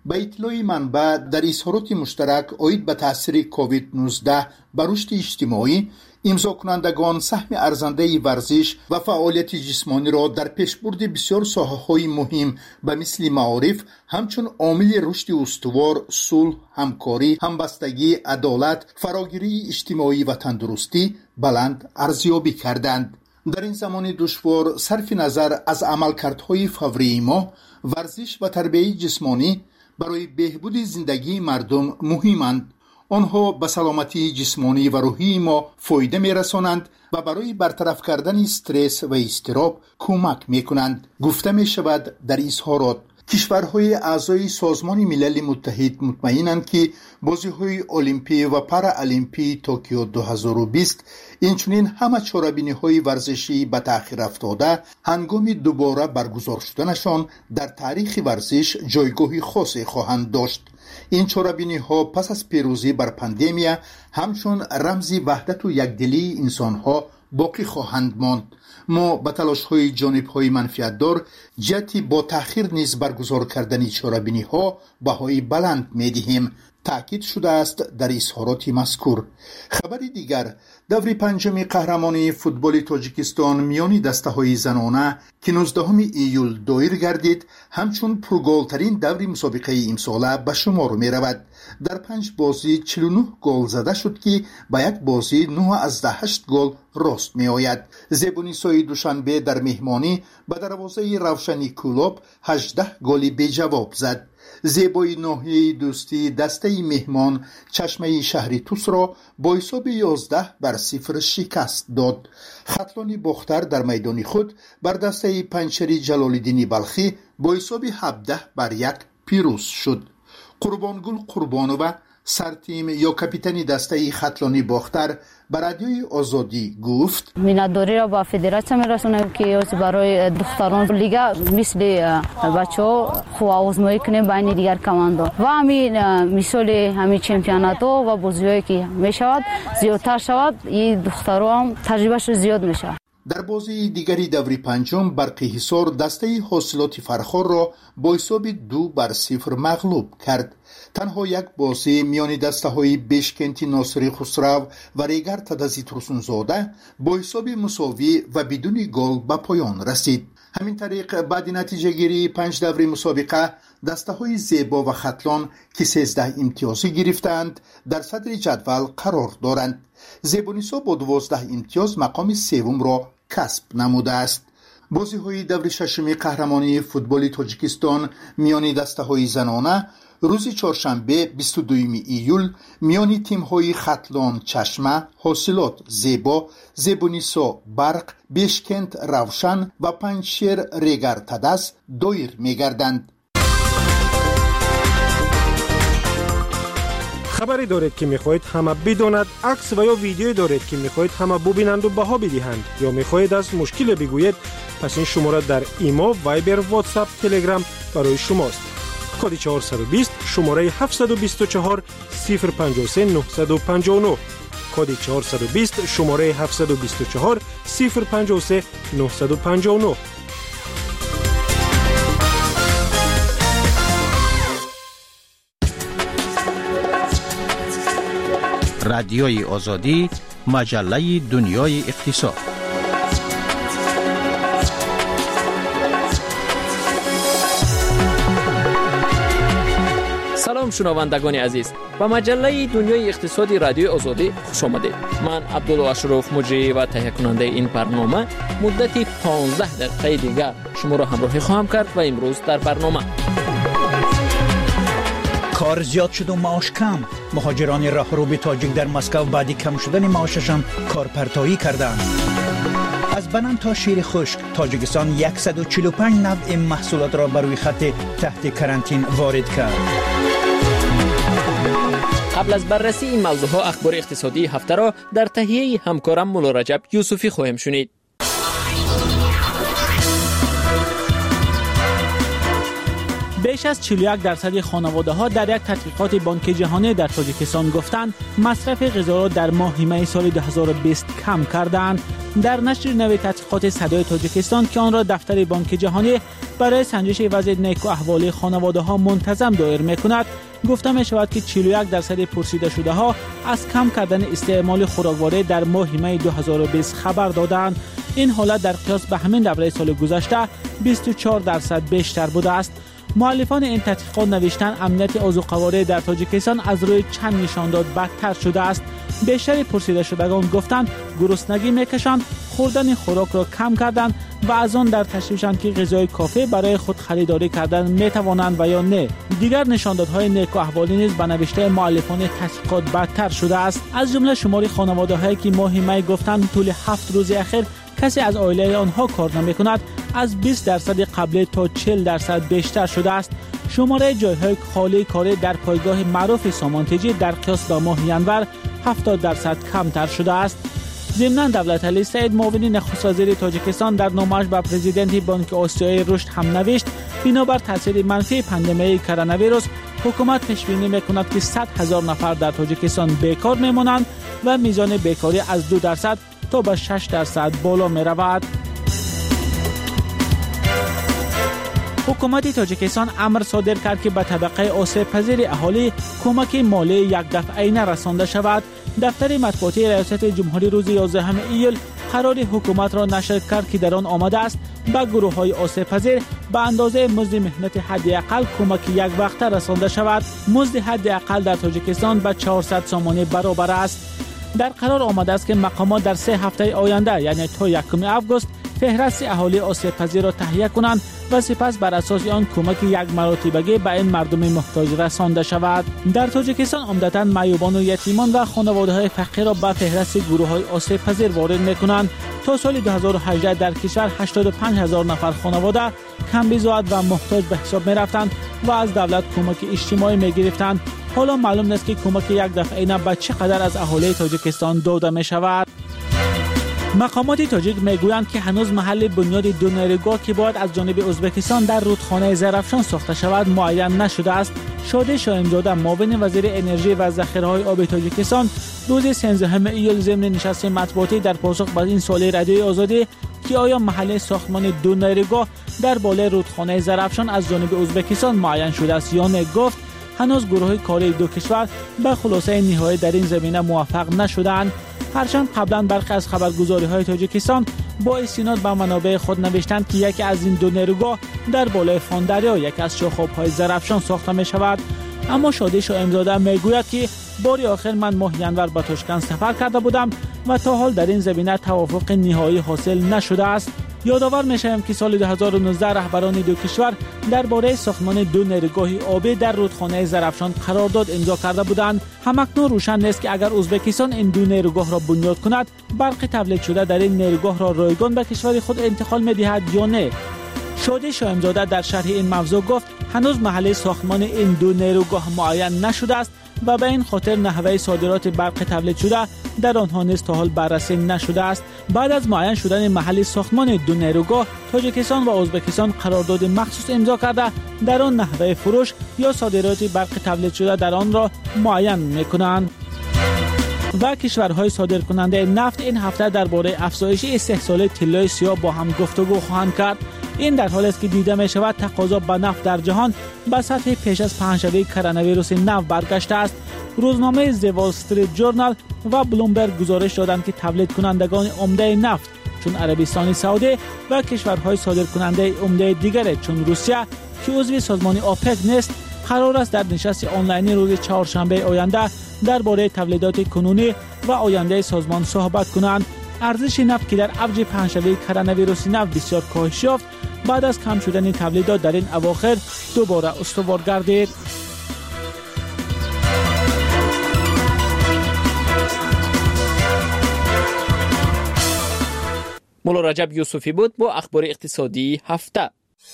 به اطلاع منبع در اظهارات مشترک آید به تاثیر کووید نوزده بر رشد اجتماعی، امضا کنندگان سهم ارزنده ورزش و فعالیت جسمانی را در پیشبرد بسیار ساحه‌های مهم به مثل معارف همچون عامل رشد استوار، صلح، همکاری، همبستگی، عدالت، فراگیری اجتماعی و تندرستی بلند ارزیابی کردند. در این زمان دشوار صرف نظر از عملکردهای فوری ما، ورزش و تربیت جسمانی برای بهبود زندگی مردم مهمند. آنها به سلامتی جسمانی و روحی ما فایده می رسانند و برای برطرف کردن استرس و اضطراب کمک می کنند. گفته می شود در اظهارات کشورهای اعضای سازمان ملل متحد مطمئنند که بازی‌های المپی و پارالمپی توکیو دو هزار و بیست اینچنین همه چاره‌بینی‌های ورزشی به تأخیر افتاده هنگام دوباره برگزار شدنشان در تاریخ ورزش جایگاهی خاصی خواهند داشت. این چاره‌بینی‌ها پس از پیروزی بر پاندمیا همچون رمزی وحدت و یکدلی انسان‌ها باقی خواهند ماند. ما به تلاش‌های جانب‌های منفعت‌دار جهتی با تأخیر نیز برگزار کردن چاره‌بینی‌ها بهای بلند می‌دهیم، تأکید شده است در اظهارات مذکور. خبری دیگر، دور پنجم قهرمانی فوتبال تاجیکستان میان دسته‌های زنانه که نوزدهم ایول دایر گردید همچون پرگل‌ترین دور مسابقه امساله به شمار می‌رود. در پنج بازی چهل و نه گل زده شد که به یک بازی نه از ده هشت گل راست می‌آید. زیبونیسای دوشنبه در مهمانی به دروازه روشنی کلوب هجده گل بی جواب زد. زیبای ناحیه دوستی دسته مهمان چشمه شهری توس را با حساب یازده بر صفر شکست داد. خطلانی باختر در میدان خود بر دسته پنچری جلال‌الدین بلخی با حساب هفده بر یک پیروز شد. قربانگل قربانووا سرتیم یا کاپیتان دسته خطلانی باختر بر رادیوی آزادی گفت مینداری را با فدراسیون میرسونیم که برای دختران لیگا مثل بچه‌ها خوب آزمایش کنیم بین دیگر کماندو و همین مثال همین چمپیونات و بازی‌هایی که میشود زیادتر شود، این دختران تجربهش زیاد میشه. در بازی دیگری دوری پنجم برقی حصار دسته حاصلات فرخار را با حساب دو بر صفر مغلوب کرد. تنها یک بازی میان دسته های بشکنتی ناصری خسرو و ریگر تدزی ترسونزاده با حساب مساوی و بدون گل به پایان رسید. همین طریق بعد نتیجه گیری پنج دوره مسابقه دسته های زیبا و خطلان که سیزده امتیازی گرفتند در صدر جدول قرار دارند. زیبونیسا با دوازده امتیاز مقام سوم را کسب نموده است. بازی های دور ششم قهرمانی فوتبال تاجیکستان میان دسته های زنانه روز چهارشنبه بیست و دوم ایول میان تیم های خطلان چشمه، حاصلات زیبا، زیبونیسا برق، بشکند روشن و پنجشیر ریگر تدس دایر میگردند. خبری دارید که میخواهید همه بداند، عکس و یا ویدیویی دارید که میخواهید همه ببینند و بها بدهند یا میخواهید از مشکل بگویید، پس این شماره در ایما، وایبر، واتساپ، تلگرام برای شماست. کد چهارصد و بیست شماره هفتصد و بیست و چهار صفر پنجاه و سه نهصد و پنجاه و نه کد چهارصد و بیست شماره هفتصد و بیست و چهار صفر پنجاه و سه نهصد و پنجاه و نه. رادیوی آزادی، مجله دنیای اقتصاد. سلام شنوندگان عزیز، به مجله دنیای اقتصادی رادیو آزادی خوش آمدید. من عبدالله اشرف مجری و تهیه کننده این برنامه مدتی پانزده دقیقه دیگر شما را همراهی خواهم کرد و امروز در برنامه کار زیاد شد و معاش کم. مهاجران راهرو تاجیک در مسکو بعد کم شدن معاششان کارپرتایی کردند. از بنان تا شیر خشک تاجیکستان صد و چهل و پنج نوع محصولات را بر روی خط تحت کرانتین وارد کرد. قبل از بررسی این موضوع ها اخبار اقتصادی هفته را در تهیه همکارم مولا رجب یوسفی خواهیم شنید. بیش از چهل و یک درصد خانواده ها در یک تحقیقات بانک جهانی در تاجیکستان گفتند مصرف غذا را در ماه می سال دو هزار و بیست کم کردند در نشر نوی تحقیقات صدای تاجیکستان که آن را دفتر بانک جهانی برای سنجش وضع نیک و احوال خانواده ها منتظم دایر میکند، گفته می شود که چهل و یک درصد پرسیده شده ها از کم کردن استعمال خوراکواره در ماه می دو هزار و بیست خبر دادند. این حالت در قیاس به همین دوره سال گذشته بیست و چهار درصد بیشتر بوده است. مؤلفان این تحقیقات نوشتن امنیت آذوقه‌واره در تاجیکستان از روی چند نشانداد بدتر شده است. بیشتر پرسیده شدگان گفتند گرسنگی میکشند، خوردن خوراک را کم کردند و از آن در تشویشند که غذای کافی برای خود خریداری کردن میتوانند و یا نه. دیگر نشاندادهای نیک و احوالی نیز به نوشته مؤلفان تحقیقات بدتر شده است. از جمله شماری خانواده‌هایی که ماه می گفتند طول هفت روز اخیر کسی از عائله آنها کار نمی‌کند از بیست درصد قبل تا چهل درصد بیشتر شده است. شماره جای‌های خالی کاری در پایگاه معروف سامانتجی در قیاس به ماه ینور هفتاد درصد کمتر شده است. ضمناً دولت علی سعید معاون نخست وزیر تاجیکستان در نامه‌اش به پرزیدنت بانک آسیای رشد هم نوشت بنابر تاثیر منفی پاندمی کرونا ویروس حکومت پیش بینی می‌کند که صد هزار نفر در تاجیکستان بیکار می‌مانند و میزان بیکاری از دو درصد تا به شش درصد بالا می‌رود. حکومت تاجیکستان امر صادر کرد که به طبقه آسیب پذیر اهالی کمک مالی یک دفعه‌ای رسانده شود. دفتر مطبوعاتی ریاست جمهوری روز یازدهم ایول قرار حکومت را نشر کرد که در آن آمده است به گروه‌های آسیب پذیر به اندازه مزد مهنت حداقل کمک یک وقته رسانده شود. مزد حداقل در تاجیکستان به چهارصد سامانه برابر است. در قرار آمده است که مقامات در سه هفته آینده یعنی تا یکم آگوست فهرست اهالی آسیب پذیر را تهیه کنند و سپس بر اساس آن کمک یک مراتبگی به این مردم محتاج رسانده شود. در تاجیکستان عمدتاً معیوبان و یتیمان و خانواده‌های فقیر را به فهرست گروه‌های آسیب پذیر وارد می‌کنند. تا سال دو هزار و هجده در کشور هشتاد و پنج هزار نفر خانواده کم بزاعت و محتاج به حساب می‌رفتند و از دولت کمک اجتماعی می‌گرفتند. حالا معلوم نیست که کمک یک دفعه‌ای به چقدر از اهالی تاجیکستان داده می‌شود. مقامات تاجیک میگویند که هنوز محل بنیاد دو نیروگاه که باید از جانب ازبکستان در رودخانه زرافشان ساخته شود معین نشده است. شادی شاهمزاده معاون وزیر انرژی و ذخیره‌های آب تاجیکستان روز سیزدهم ایول ضمن نشست مطبوعاتی در پاسخ به این سوال رادیوی آزادی که آیا محل ساختمان دو نیروگاه در بالای رودخانه زرافشان از جانب ازبکستان معین شده است یا نه گفت هنوز گروه کاری دو کشور به خلاصه نهایی در این زمینه موفق نشدند. هرچند قبلا برخی از خبرگزاری‌های تاجیکستان با استناد به منابع خود نوشتند که یکی از این دو نیروگاه در بالای فان دریا یکی از شاخاب‌های زرافشان ساخته می‌شود. اما شادی شاهمزاده میگوید که باری آخر من ماه ینور به تاشکند سفر کرده بودم و تا حال در این زمینه توافق نهایی حاصل نشده است. یادآور می‌شویم که سال دو هزار و نوزده رهبران دو کشور درباره ساختمان دو نیروگاه آبی در رودخانه زرافشان قرارداد امضا کرده بودند. همکنون روشن نیست که اگر ازبکستان این دو نیروگاه را بنیاد کند برق تولید شده در این نیروگاه را رایگان به کشور خود انتقال می‌دهد یا نه. شادی شاهمزاده در شرح این موضوع گفت هنوز محل ساختمان این دو نیروگاه معین نشده است و به این خاطر نحوه صادرات برق تولید شده در آنها نیز تا حال بررسی نشده است. بعد از معین شدن محل ساختمان دو نیروگاه تاجیکستان و ازبکستان قرارداد مخصوص امضا کرده در آن نحوه فروش یا صادرات برق تولید شده در آن را معین می‌کنند. و کشورهای صادر کننده نفت این هفته درباره افزایش استحصال طلای سیاه با هم گفتگو خواهند کرد. این در حالی است که دیده می شود تقاضا به نفت در جهان به سطح پیش از پنجشنبه کرونا ویروس نو برگشته است. روزنامه The Wall Street Journal و بلومبرگ گزارش دادند که تولید کنندگان عمده نفت چون عربستان سعودی و کشورهای صادر کننده عمده دیگر چون روسیه که عضو سازمان آپک نیست قرار است در نشست آنلاینی روز چهارشنبه آینده درباره تولیدات کنونی و آینده سازمان صحبت کنند. ارزش نفت که در اوج پنجشنبه کرونا ویروس نو بسیار کاهش یافت بعد از کم شدن تولیدات در این اواخر دوباره استوار گردید. مولا رجب یوسفی بود با اخبار اقتصادی هفته.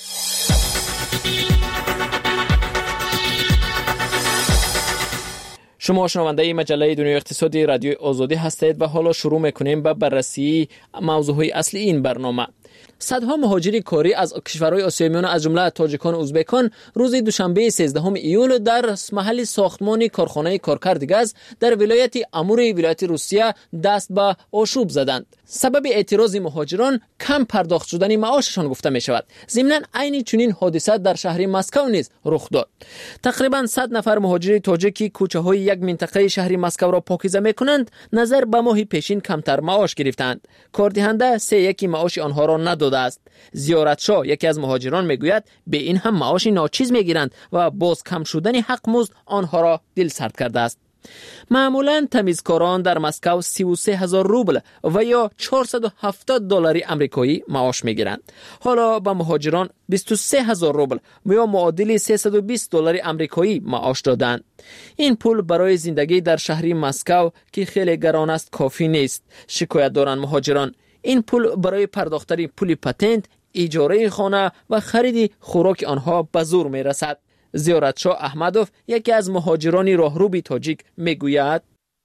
شما شنونده مجله دنیای اقتصادی رادیو آزادی هستید و حالا شروع میکنیم به بررسی موضوعهای اصلی این برنامه. صدها مهاجر کاری از کشورهای آسیای میانه از جمله تاجیکان و ازبکان روز دوشنبه سیزدهم ایول در محل ساختمان کارخانه کارکرد گاز در ولایت امور ولایت روسیه دست به آشوب زدند. سبب اعتراض مهاجران کم پرداخت شدن معاششان گفته می شود. ضمناً عین چنین حادثه در شهر مسکو نیز رخ داد. تقریبا صد نفر مهاجر تاجیکی کوچه های یک منطقه شهر مسکو را پاکیزه می کنند نظر به ماه پیشین کمتر معاش گرفتند. کاردهنده سه یکی معاش آنها را نداده است. زیارتشاه یکی از مهاجران میگوید به این هم معاش ناچیز میگیرند و باز کم شدن حق مزد آنها را دل سرد کرده است. معمولاً تمیزکاران در مسکو سی و سه هزار روبل و یا چهارصد و هفتاد دلار آمریکایی معاش میگیرند. حالا به مهاجران بیست و سه هزار روبل و یا معادل سیصد و بیست دلار آمریکایی معاش دادند. این پول برای زندگی در شهر مسکو که خیلی گران است کافی نیست. شکایت دارند مهاجران. این پول برای پرداختن پول پاتنت، اجاره خانه و خرید خوراک آنها به زور می رسد. زیارتشاه احمدوف یکی از مهاجران راهروبی تاجیک میگوید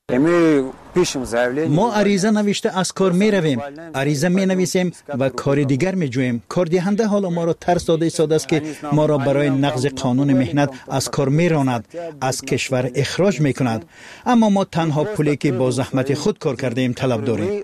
ما عریضه نوشته از کار می رویم، عریضه می نویسیم و کار دیگر می جویم. کاردهنده حالا ما را ترس داده ایستاده است که ما را برای نقض قانون مهنت از کار می راند، از کشور اخراج می کند. اما ما تنها پولی که با زحمت خود کار کردیم طلب داریم.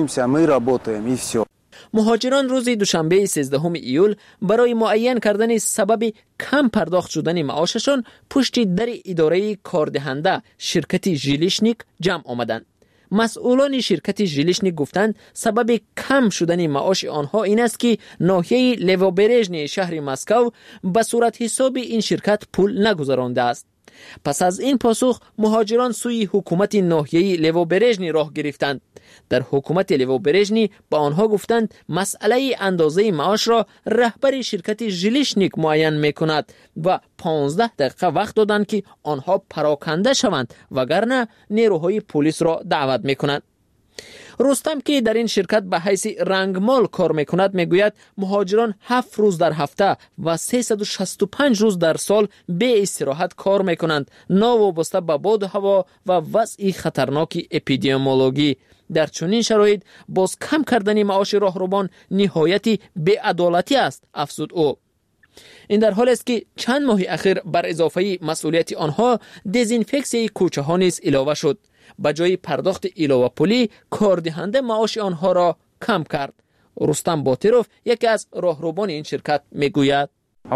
مهاجران روز دوشنبه سیزدهم ایول برای معین کردن سبب کم پرداخت شدن معاششان پشت در اداره کاردهنده شرکت ژیلیشنیک جمع آمدند. مسئولان شرکت ژیلیشنیک گفتند سبب کم شدن معاش آنها این است که ناحیه لووبرژنی شهر مسکو به صورت حساب این شرکت پول نگذرانده است. پس از این پاسخ مهاجران سوی حکومت ناحیه لووبرژنی راه گرفتند. در حکومت لووبرژنی با آنها گفتند مسئله اندازه معاش را رهبر شرکت ژیلیشنیک معین میکند و پانزده دقیقه وقت دادند که آنها پراکنده شوند وگرنه نیروهای پلیس را دعوت میکنند. رستم که در این شرکت به حیث رنگمال کار میکند میگوید مهاجران هفت روز در هفته و سیصد و شصت و پنج روز در سال به استراحت کار میکنند ناوابسته به باد هوا و وضع خطرناک اپیدمیولوژی. در چنین شرایط باز کم کردن معاش راهروبان نهایت بی‌عدالتی است افزود او. این در حال است که چند ماه اخیر بر اضافه مسئولیت آنها دزینفکسی کوچه ها نیز علاوه شد. به جای پرداخت علاوه پولی کاردهنده معاش آنها را کم کرد. رستم باتیروف یکی از راهروبان این شرکت میگوید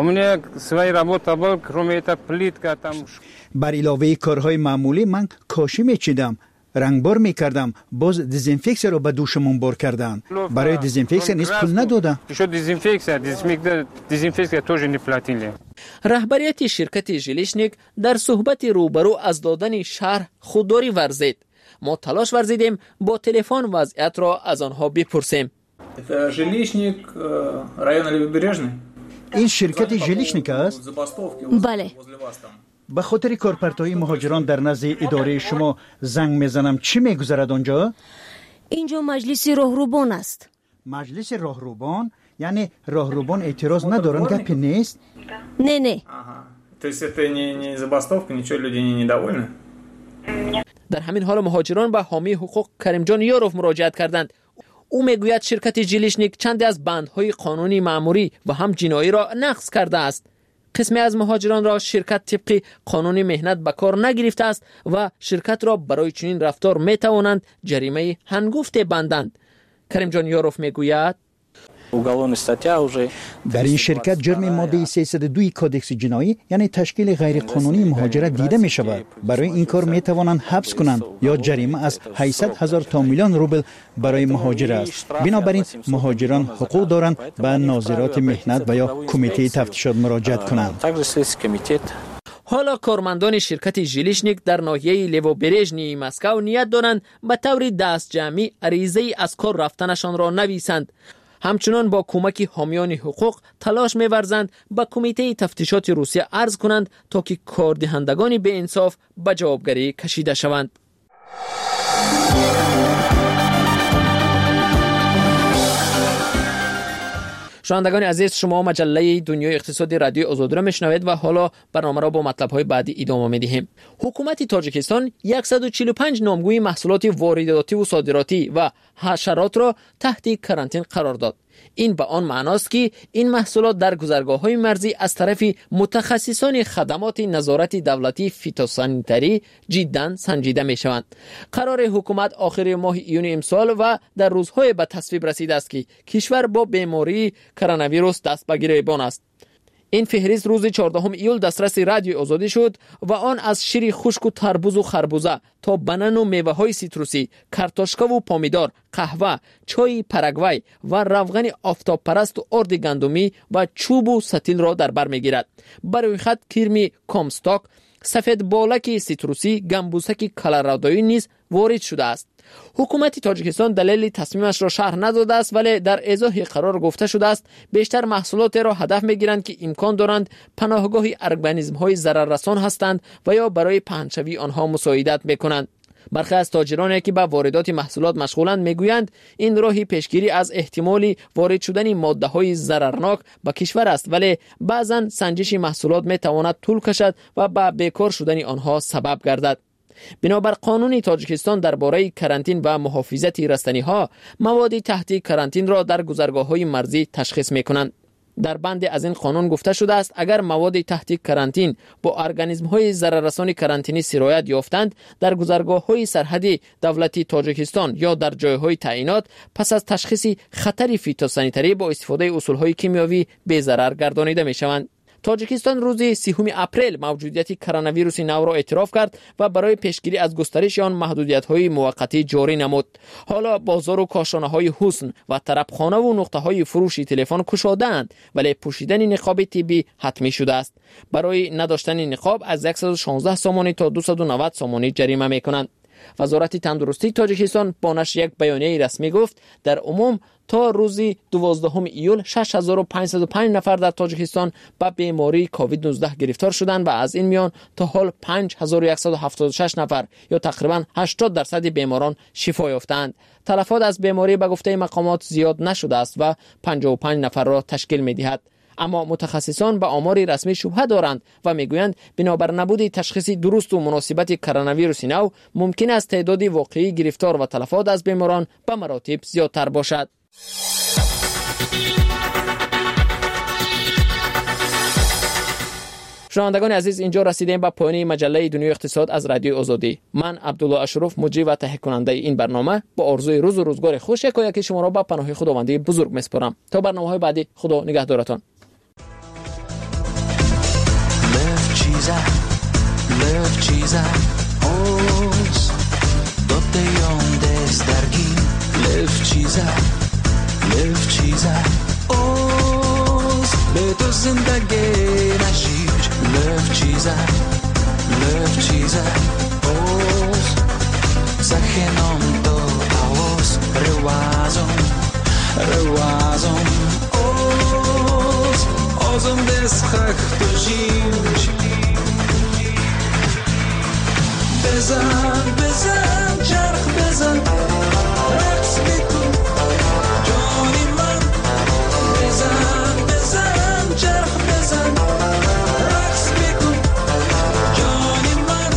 بر علاوه کارهای معمولی من کاشی میچیدم، رنگبار میکردم، باز دزینفکس رو به دوشمون بار کردن. برای دزینفکس نیز پول ندادن. رهبریت شرکت ژیلیشنیک در صحبت روبرو از دادن شرح خودداری ورزید. ما تلاش ورزیدیم با تلفن وضعیت را از آنها بپرسیم. ژیلیشنیک رایون لووبرژنی. این شرکت ژیلیشنیک است؟ بله. به خاطر کارپرتای مهاجران در نزد اداره شما زنگ میزنم چی میگذرد آنجا؟ اینجا مجلس راهروبان است. مجلس راهروبان؟ یعنی راهروبان اعتراض ندارن گپی نیست؟ نه نه. То есть это не не забастовка, ничего, люди не недовольны. در همین حال مهاجران به حامی حقوق کریم جان یاروف مراجعت کردند. او میگوید شرکت ژیلیشنیک چند از بندهای قانونی مأموری و هم جنایی را نقض کرده است. قسمی از مهاجران را شرکت طبق قانون مهنت به کار نگرفته است و شرکت را برای چنین رفتار می توانند جریمه هنگفت بندند. کریم جان یاروف میگوید در این شرکت جرم ماده سیصد و دو کودکس جنایی یعنی تشکیل غیر قانونی مهاجرت دیده می شود. برای این کار می توانند حبس کنند یا جریمه از هشتصد هزار تا میلیون روبل برای مهاجر است. بنابراین مهاجران حقوق دارند به ناظرات مهنت و یا کمیته تفتیشات مراجعت کنند. حالا کارمندان شرکت ژیلیشنیک در ناحیه لووبرژنی مسکو نیت دارند به طور دست جمعی عریضه از کار رفتنشان را نویسند. همچنان با کمک حامیان حقوق تلاش می‌ورزند به کمیته تفتیشات روسیه عرض کنند تا که کاردهندگان به انصاف به جوابگری کشیده شوند. شنوندگان عزیز، شما مجله دنیای اقتصادی رادیو آزادی را میشنوید و حالا برنامه را با مطلب‌های بعدی ادامه می‌دهیم. حکومت تاجیکستان صد و چهل و پنج نامگوی محصولات وارداتی و صادراتی و حشرات را تحت کرانتین قرار داد. این به آن معناست که این محصولات در گذرگاه‌های مرزی از طرف متخصصان خدمات نظارت دولتی فیتوسانیتری جداً سنجیده می‌شوند. قرار حکومت آخر ماه ایون امسال و در روزهای به تصویب رسیده است که کشور با بیماری کرونا ویروس دست به گریبان است. این فهرست روز چهاردهم ایول دسترس رادیو آزادی شد و آن از شیر خشک و تربوز و خربوزه تا بنان و میوه های سیتروسی، کارتوشکا و پامیدار، قهوه، چای پاراگوای و روغن آفتاب پرست و ارد گندمی و چوب و ستیل را در بر میگیرد. برای خط کرمی کامستاک، سفید بالک سیتروسی، گمبوسک کلرادویی نیز وارد شده است. حکومت تاجیکستان دلیل تصمیمش را شرح نداده است، ولی در ایضاح قرار گفته شده است بیشتر محصولات را هدف میگیرند که امکان دارند پناهگاه ارگانیسم های ضرررسان هستند و یا برای پهنشوی آنها مساعدت میکنند. برخی از تاجرانی که به واردات محصولات مشغولند میگویند این راهی پیشگیری از احتمالی وارد شدن ماده های ضررناک به کشور است، ولی بعضا سنجش محصولات میتواند طول کشد و به بیکار شدن آنها سبب گردد. بنابر قانون تاجیکستان درباره کرانتین و محافظت رستنی‌ها، مواد تحت کرانتین را در گذرگاه‌های مرزی تشخیص می‌کنند. در بند از این قانون گفته شده است اگر مواد تحت کرانتین با ارگانیسم‌های ضرررسان کرانتینی سرایت یافتند، در گذرگاه‌های سرحدی دولتی تاجیکستان یا در جای‌های تعیینات پس از تشخیص خطر فیتوسانیتری با استفاده اصول‌های کیمیایی بی‌ضرر گردانیده می‌شوند. تاجیکستان روز سوم اپریل موجودیت کرونا ویروس نو را اعتراف کرد و برای پیشگیری از گسترش آن محدودیت‌های موقتی جاری نمود. حالا بازار و کاشانه‌های حسن و طربخانه و نقطه‌های فروش تلفن گشاده‌اند، ولی پوشیدن نقاب طبی حتمی شده است. برای نداشتن نقاب از صد و شانزده سامانی تا دویست و نود سامانی جریمه می‌کنند. وزارت تندرستی تاجیکستان با نشر یک بیانیه رسمی گفت در عموم تا روز دوازدهم ایول شش هزار و پانصد و پنج نفر در تاجیکستان به بیماری کووید نوزده گرفتار شدند و از این میان تا حال پنج هزار و صد و هفتاد و شش نفر یا تقریبا هشتاد درصد بیماران شفا یافتند. تلفات از بیماری به گفته مقامات زیاد نشده است و پنجاه و پنج نفر را تشکیل می‌دهد. اما متخصصان به آمار رسمی شبهه دارند و میگویند بنابر نبود تشخیص درست و مناسبت کرونا ویروس نو ممکن است تعداد واقعی گرفتار و تلفات از بیماران به مراتب زیادتر باشد. شنوندگان عزیز، اینجا رسیدیم به پایان مجله دنیای اقتصاد از رادیو آزادی. من عبدالله اشرف مجری و تهیه کننده این برنامه با آرزوی روز و روزگار خوش یکایک شما را به پناه خداوندی بزرگ میسپارم. تا برنامه‌های بعدی، خدا نگهدارتان. Lev چیزه اوز دوته یونده درگی Lev چیزه Lev چیزه اوز به تو زندگی نشیج Lev چیزه Lev چیزه اوز زخنم تو آوز روازم روازم اوز اوزم دست خخت و جیج بزن بزن چرخ بزن رقص بکن جانی من بزن بزن چرخ بزن رقص بکن جانی من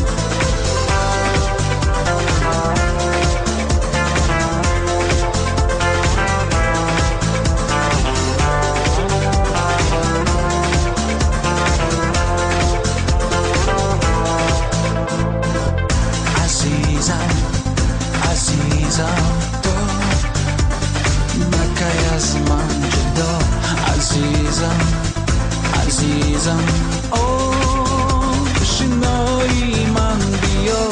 عزیزم اوه شنایی من بیا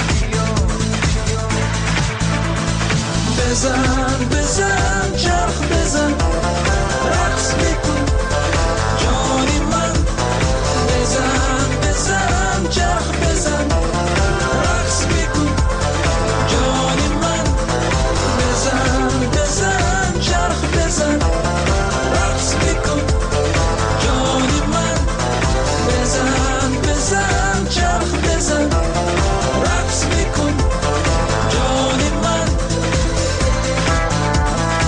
بزن بزن چرخ بزن رقص بکن جانی من بزن بزن چرخ بزن رقص بکن جانی من بزن بزن چرخ بزن رقص بکن جانی من بزن بزن چرخ بزن رقص بکن جانی من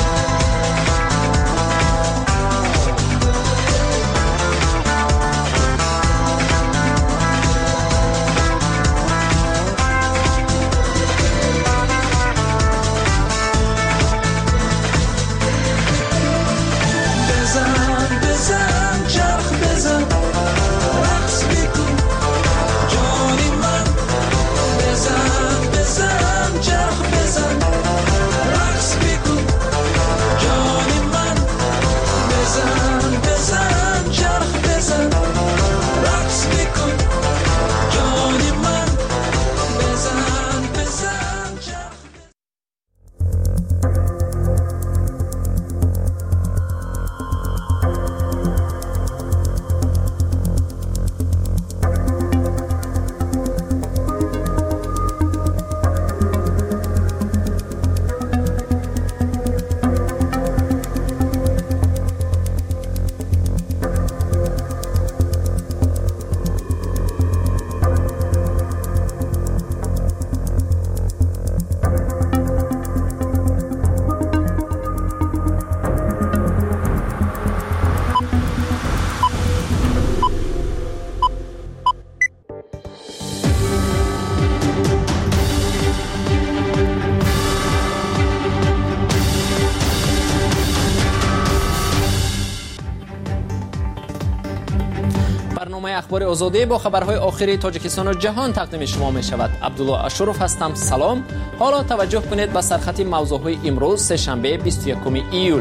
اخبار آزادی با خبرهای آخری تاجیکستان و جهان تقدیم شما می شود. عبدالله اشرف هستم. سلام. حالا توجه کنید به سرخط موضوعهای امروز سه‌شنبه بیست و یکم ایول.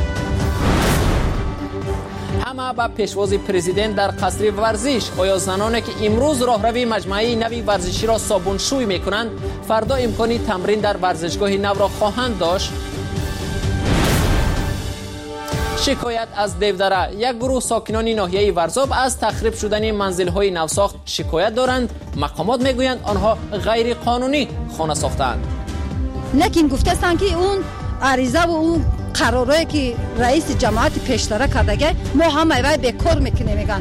همه با پیشواز پرزیدنت در قصر ورزش. آیا زنانی که امروز راهروی مجموعه نوی ورزشی را صابونشویی میکنند فردا امکانی تمرین در ورزشگاه نو را خواهند داشت؟ شکایت از دیودره. یک گروه ساکنان ناحیه ورزاب از تخریب شدن منزل‌های نوساخت شکایت دارند. مقامات میگویند آنها غیر قانونی خانه ساختند. لیکن گفتند که اون عریضه و اون قرارایی که رئیس جماعت پیشتر کردگه ما همه وای بیکار میکنه میگن.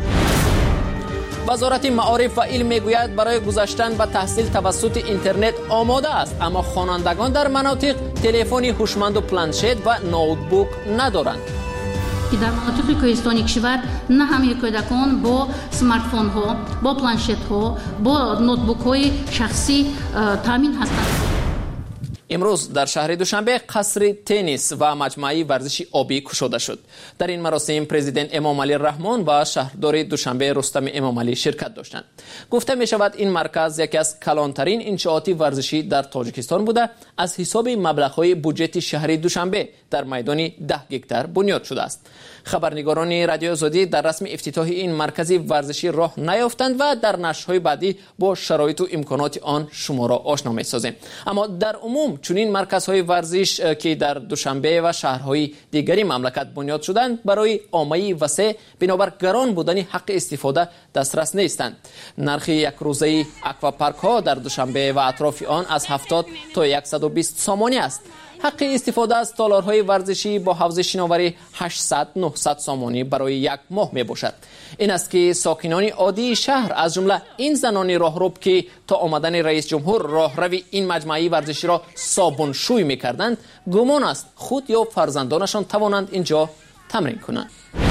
وزارت معارف و علم میگوید برای گذاشتن به تحصیل توسط اینترنت آماده است، اما خوانندگان در مناطق تلفن هوشمند و پلنشت و نوتبوک ندارند. که در مناطق کوهستانی کشور نه همه کودکان با سمارت فون ها، با پلنشت ها، با نوتبوک های شخصی تامین هستند. امروز در شهر دوشنبه قصر تنیس و مجموعه ورزشی آبی گشوده شد. در این مراسم پرزیدنت امام علی رحمان و شهردار دوشنبه رستم امام علی شرکت داشتند. گفته می شود این مرکز یکی از کلانترین انشاءات ورزشی در تاجیکستان بوده. از حساب مبلغ‌های بودجه شهر دوشنبه در میدان ده گکتار بنیاد شده است. خبرنگاران رادیو آزادی در رسم افتتاح این مرکز ورزشی راه نیافتند و در نشرهای بعدی با شرایط و امکانات آن شما را آشنا می‌سازیم. اما در عموم چنین مرکزهای ورزش که در دوشنبه و شهرهای دیگری مملکت بنیاد شدند برای عامه وسیع بنابر گران بودن حق استفاده دسترس نیستند. نرخ یک روزه اکواپارک ها در دوشنبه و اطراف آن از هفتاد تا صد و بیست سامانی است. حق استفاده از تالارهای ورزشی با حوزه شناوری هشتصد تا نهصد سامانی برای یک ماه می باشد. این است که ساکنان عادی شهر از جمله این زنان راهرو که تا آمدن رئیس جمهور راهروی این مجموعه ورزشی را صابونشویی می کردند گمان است خود یا فرزندانشان توانند اینجا تمرین کنند.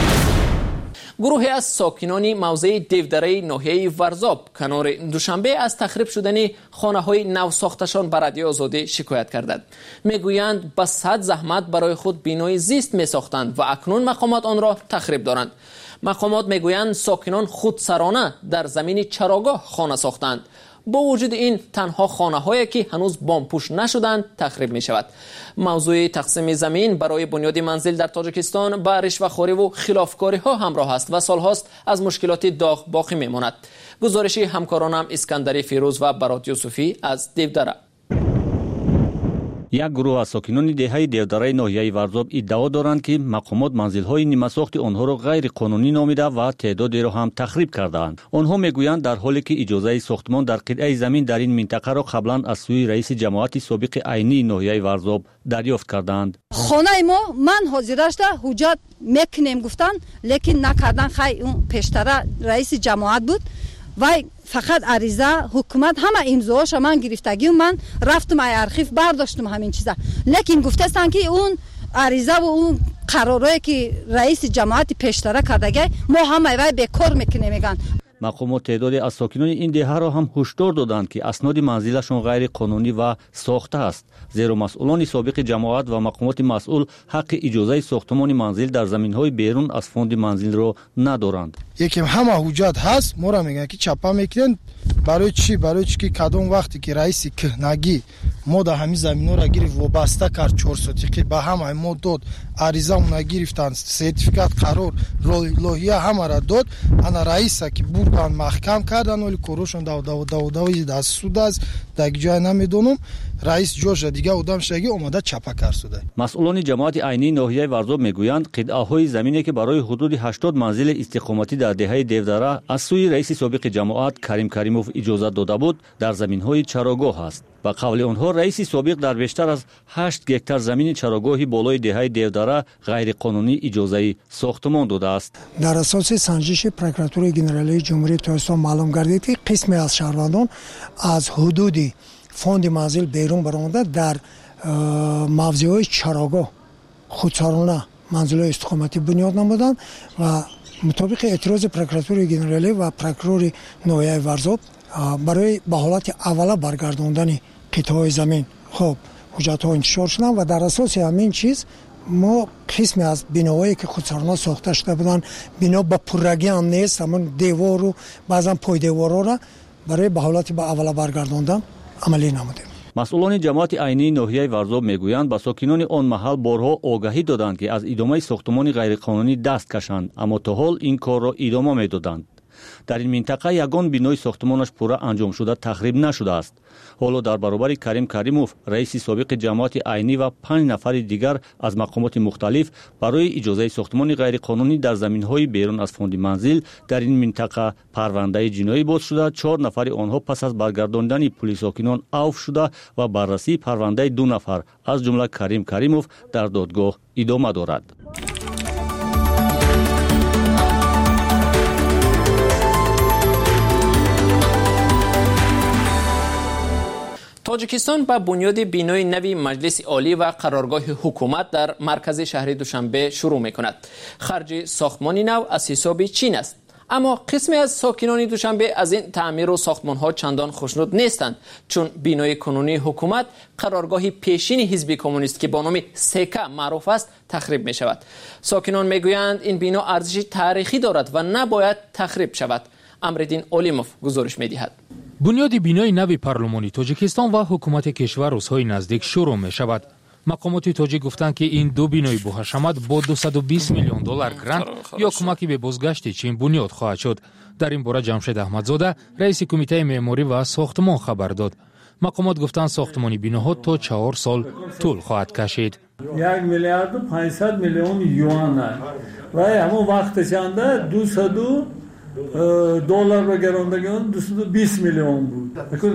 گروهی از ساکنان موضع دیودره ناحیه ورزاب کنار دوشنبه از تخریب شدن خانه‌های نو ساختشان به رادیو آزادی شکایت کردند. میگویند با صد زحمت برای خود بینای زیست میساختند و اکنون مقامات آن را تخریب دارند. مقامات میگویند ساکنان خودسرانه در زمین چراگاه خانه ساختند. با وجود این تنها خانه هایی که هنوز بامپوش نشدند تخریب می شود. موضوع تقسیم زمین برای بنیاد منزل در تاجیکستان با رشوه‌خواری و خلافکاری ها همراه است و سالهاست از مشکلات داغ باقی می ماند. گزارشی همکارانم اسکندری فیروز و برات یوسفی از دیودره. یک گروه از ساکنان دهه دیودره ناحیه ورزاب ادعا دارند که مقامات منزل‌های نیمه‌ساخت آنها را غیر قانونی نامیده و تعدادی را هم تخریب کرده‌اند. آنها میگویند در حالی که اجازه ساختمان در قطعه زمین در این منطقه را قبلا از سوی رئیس جماعت سابق عینی ناحیه ورزاب دریافت کردند. خانه ما من حاضرش ده حجت میکنیم گفتن لیکن نکردن. خیلی اون پیشتر رئیس جماعت بود و فقط عریضه حکومت همه امضاهاش من گرفتگی و من رفتم ای ارخیف برداشتم همین چیزا. لیکن گفتستن که اون عریضه و اون قرارایی که رئیس جماعت پیشتر کردگه ما همه وای بیکار میکنه میگن. مقامات تعدادی از ساکنان این دهه را هم هشدار دادند که اسناد منزلشان غیر قانونی و ساخته است، زیرا مسئولان سابق جماعت و مقامات مسئول حق اجازه ساختمان منزل در زمین‌های بیرون از فوند منزل را ندارند. یکی همه حجت هست ما را میگن که چپا میکنن برای چی؟ برای چی که کدام وقتی که رئیس کهنگی ما در همین زمینا را گرفت وابسته کرد چهار سوتیقی به همه ما داد، عریضه اونا گرفتن، سرتیفیکات قرار لوحیه همه را داد. انا رئیس که بردن محکم کردن ولی کروشون دو دو دو دو از سود از دیگه جای نمیدونم رئیس جوش دیگه اودام شگی اومده چپا کرد سوده. مسئولان جماعت عینی ناحیه ورزاب میگویند قطعه‌های زمینی که برای حدود هشتاد منزل استقامتی در دهه دیودره از سوی رئیس سابق جماعت کریم کریموف اجازه داده بود در زمین‌های چراگاه است. با قول آنها رئیس سابق در بیشتر از هشت گکتار زمین چراگاهی بالای دهه دیودره غیر قانونی اجازه ساختمان داده است. در اساس سنجش پروکراتور گنرالی جمهوری تاجیکستان معلوم گردید که قسمی از شهروندان از حدود فوند منزل بیرون برآمده در موضع‌های چراگاه خودسرانه منزل‌های استقامتی بنیاد نمودند و مطابق اعتراض پروکراتور گنرالی و پروکرور ناحیه ورزاب برای به حالت اوله برگرداندن قطعه‌های زمین خب حجت‌ها انتشار شدند و در اساس همین چیز ما قسمی از بیناهایی که خودسرانا ساخته شده بودن بنا با پررگی هم نیست، همون دیوار و بعضا پای دیوارا را برای به حالت به اولا برگرداندن عملی نمودیم. масъулони ҷамоати айнии ноҳияи варзоб мегӯянд ба сокинони он маҳал борҳо огаҳӣ доданд ки аз идомаи сохтмони ғайриқонунӣ даст кашанд, аммо то ҳол ин корро идома медоданд. дар ин минтақа ягон бинои сохтмонаш пурра анҷомшуда тахриб нашудааст. ҳоло дар баробари Карим Каримов, раиси собиқи ҷамоати айнӣ ва панҷ нафари дигар аз мақомоти мухталиф барои иҷозаи сохтмони ғайриқонунӣ дар заминҳои берун аз фонди манзил дар ин минтақа парвандаи ҷиноӣ боз шуда, чор нафари онҳо пас аз баргардондани пули сокинон авф шуда ва баррасии парвандаи ду нафар аз ҷумла Карим Каримов дар додгоҳ идома дорад. тоҷикистон ба бунёди бинои нави маҷлиси олӣ ва қароргоҳи ҳукумат дар маркази шаҳри душанбе шурӯъ мекунад. харҷи сохтмони нав аз ҳисоби чин аст. аммо қисме аз сокинони душанбе аз ин таъмиру сохтмонҳо чандон хушнуд нестанд, чун бинои кунунии ҳукумат, қароргоҳи пешини ҳизби коммунист ки бо номи сека маъруф аст, тахриб мешавад. сокинон мегӯянд ин бино арзиши таърихӣ дорад ва набояд тахриб шавад. амриддин олимов гузориш медиҳад. бунёди бинои нави парлумони тоҷикистон ва ҳукумати кишвар рӯзҳои наздик шурӯъ мешавад. мақомоти тоҷик гуфтанд ки ин ду бинои боҳашамат бо дусаду бист миллион доллар грант ё кӯмаки бебозгашти чин бунёд хоҳад шуд. дар ин бора ҷамшед аҳмадзода, раиси кумитаи меъморӣ ва сохтмон хабар дод. мақомот гуфтанд сохтмони биноҳо то чаҳор сол тӯл хоҳад кашид. як миллиарду панҷсад миллион юан ва ҳамон вақташанда дусаду доллар ба герондагон дусаду бист миллион буд.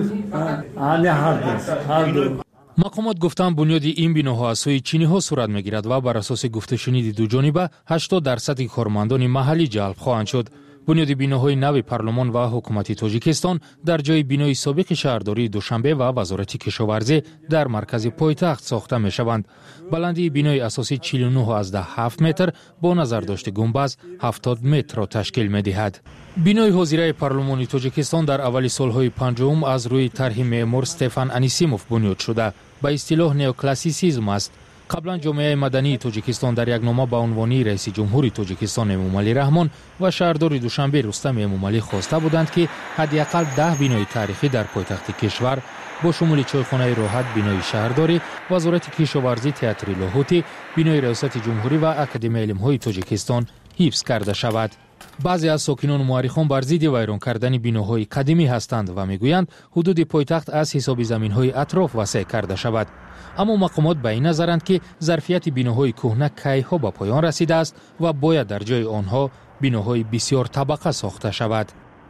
мақомот гуфтанд бунёди ин биноҳо аз сӯи чиниҳо сурат мегирад ва бар асоси гуфтушуниди дуҷониба ҳаштод дарсади кормандони маҳаллӣ ҷалб хоҳанд шуд. бунёди биноҳои нави парлумон ва ҳукумати тоҷикистон дар ҷои бинои собиқи шаҳрдории душанбе ва вазорати кишоварзӣ дар маркази пойтахт сохта мешаванд. баландии бинои асосӣ чилу нӯҳ азда ҳафт метр бо назардошти гумбаз ҳафтод метрро ташкил медиҳад. бинои ҳозираи парлумони тоҷикистон дар аввали солҳои панҷум аз рӯи тарҳи меъмор Стефан Анисимов бунёд шуда ба истилоҳ неоклассисизм аст. қаблан ҷомеаи мадании тоҷикистон дар як нома ба унвони раиси ҷумҳури тоҷикистон Эмомалӣ Раҳмон ва шаҳрдори Душанбе Рустам Эмомалӣ хоста буданд ки ҳадиақал даҳ бинои таърихӣ дар пойтахти кишвар бо шумули чойхонаи роҳат, бинои шаҳрдорӣ, вазорати кишоварзӣ, театри лоҳутӣ, бинои раёсати ҷумҳурӣ ва академияи илмҳои тоҷикистон ҳифз карда шавад. баъзе аз сокинону муаррихон бар зидди вайрон кардани биноҳои қадимӣ ҳастанд ва мегӯянд ҳудуди пойтахт аз ҳисоби заминҳои атроф васеъ карда шавад. аммо мақомот ба ин назаранд ки зарфияти биноҳои кӯҳна кайҳо ба поён расидааст ва бояд дар ҷои онҳо биноҳои бисёр табақа сохта шавад.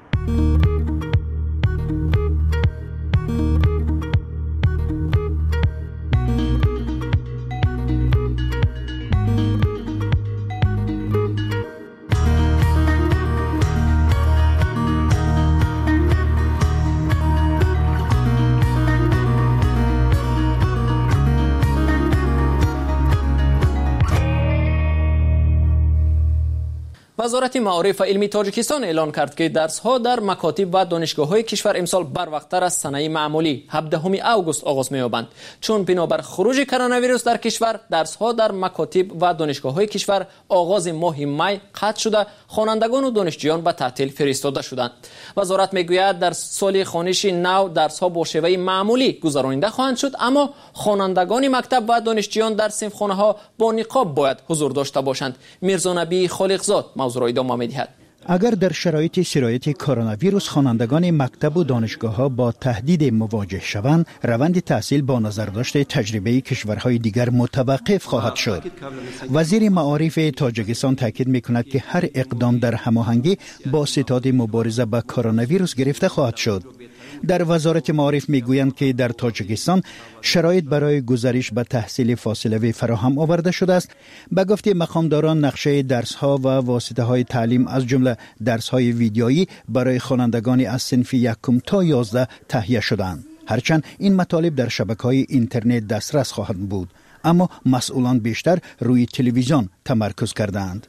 вазорати маориф ва илми тоҷикистон эълон кард ки дарсҳо дар макотиб ва донишгоҳҳои кишвар имсол барвақттар аз санаи маъмулӣ ҳабдаҳуми август оғоз меёбанд, чун бинобар хуруҷи коронавирус дар кишвар дарсҳо дар макотиб ва донишгоҳҳои кишвар оғози моҳи май қатъ шуда хонандагону донишҷӯён ба таътил фиристода шуданд. вазорат мегӯяд дар соли хониши нав дарсҳо бо шеваи маъмулӣ гузаронида хоҳанд шуд, аммо хонандагони мактаб ва донишҷӯён дар синфхонаҳо бо ниқоб бояд ҳузур дошта бошанд. мирзонабии холиқзод мавзӯъро идома медиҳад. اگر در شرایط سرایت کرونا ویروس خوانندگان مکتب و دانشگاه‌ها با تهدید مواجه شوند، روند تحصیل با نظرداشت تجربه کشورهای دیگر متوقف خواهد شد. وزیر معارف تاجیکستان تاکید می‌کند که هر اقدام در هماهنگی با ستاد مبارزه با کرونا ویروس گرفته خواهد شد. در وزارت معارف میگویند که در تاجیکستان شرایط برای گذارش به تحصیل فاصله‌ای فراهم آورده شده است. به گفته مقامداران نقشه درس‌ها و واسطه‌های تعلیم از جمله درس‌های ویدیویی برای خوانندگان از صنف یکم تا یازده تهیه شدند. هرچند این مطالب در شبکه‌های اینترنت دسترس خواهند بود، اما مسئولان بیشتر روی تلویزیون تمرکز کردند.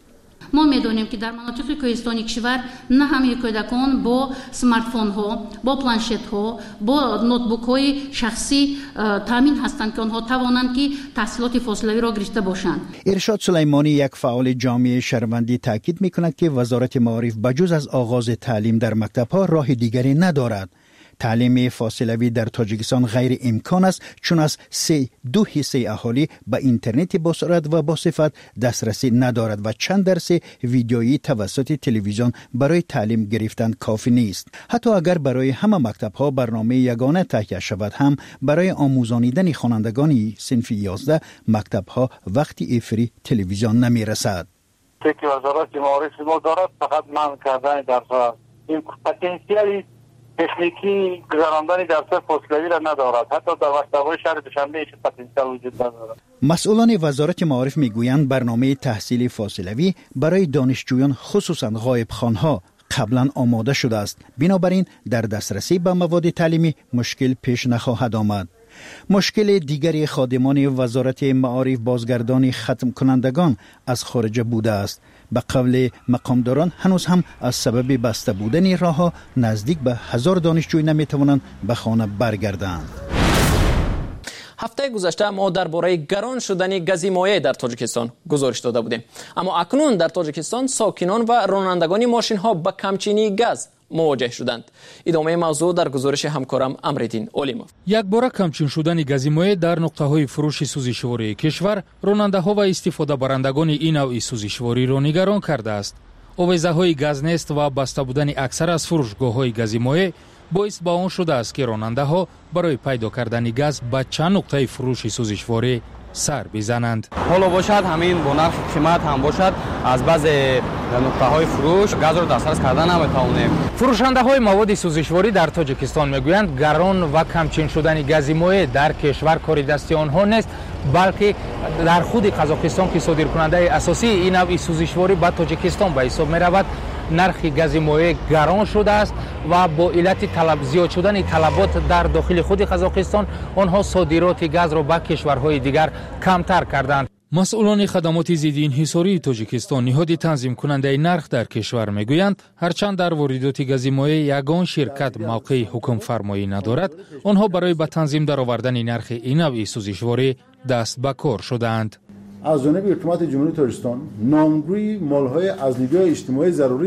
ما میدونیم که در مناطق کوهستانی کشور نه همه کودکان با سمارتفون ها، با پلنشت ها، با نوتبوک های شخصی تامین هستند که آنها توانند که تحصیلات فاصلوی را گرفته باشند. ارشاد سلیمانی یک فعال جامعه شهروندی تاکید میکند که وزارت معارف بجز از آغاز تعلیم در مکتب‌ها راه دیگری ندارد. تعلیم فاصلوی در تاجیکستان غیر امکان است چون از سه دو حصه اهالی به اینترنت با سرعت و با صفت دسترسی ندارد و چند درس ویدیویی توسط تلویزیون برای تعلیم گرفتن کافی نیست. حتی اگر برای همه مکتب‌ها برنامه یگانه تهیه شود هم برای آموزانیدن خوانندگان صنف یازده مکتب‌ها وقتی افری تلویزیون نمی‌رسد. که وزارت معارف ما دارد فقط منع کردن درس این پتانسیلی تکنیکی گذراندن درس فاصلوی را ندارد. حتی در مکتب‌های شهر دوشنبه هیچ پتانسیل وجود ندارد. مسئولان وزارت معارف میگویند برنامه تحصیلی فاصلوی برای دانشجویان خصوصا غایبخوان‌ها قبلا آماده شده است. بنابراین در دسترسی به مواد تعلیمی مشکل پیش نخواهد آمد. مشکل دیگری خادمان وزارت معارف بازگردان ختم کنندگان از خارج بوده است. به قول مقامداران هنوز هم از سبب بسته بودن راه‌ها نزدیک به هزار دانشجوی نمیتوانند به خانه برگردند. هفته گذشته ما درباره گران شدن گاز مایع در تاجیکستان گزارش داده بودیم، اما اکنون در تاجیکستان ساکنان و رانندگان ماشین ها با کمچینی گاز مواجه شدند. ادامه موضوع در گزارش همکارم امردین اولیموف. یک بار کمچین شدن گاز مایع در نقطه های فروش سوزشواری کشور راننده ها و استفاده برندگان این نوع سوزشواری را نگران کرده است. آویزه های گاز نیست و بسته بودن اکثر از فروشگاه های گاز مایع باعث با آن شده است که راننده ها برای پیدا کردن گاز به چند نقطه فروش سوزشواری سر بزنند. حالا باشد همین با نرخ قیمت هم باشد از بعض نقطه های فروش گاز را دسترس کردن نمیتوانیم. فروشنده های مواد سوزشواری در تاجیکستان میگویند گران و کمچین شدن گاز مایع در کشور کار دستی آنها نیست، بلکه در خود قزاقستان که صادر کننده اساسی این نوع سوزشواری به تاجیکستان به حساب می رود، نرخ گاز مایع گران شده است و با علت طلب زیاد شدن طلبات در داخل خود قزاقستان آنها صادرات گاز را به کشورهای دیگر کمتر کردند. مسئولان خدمات ضد انحصاری تاجیکستان نهاد تنظیم کننده نرخ در کشور میگویند هرچند در واردات گاز مایع یگان شرکت موقع حکم فرمایی ندارد، آنها برای به تنظیم درآوردن نرخ این نوع سوزشواری دست به کار شدند. از جانب حکومت جمهوری تاجیکستان نامگوی مال‌های از نیروی اجتماعی ضروری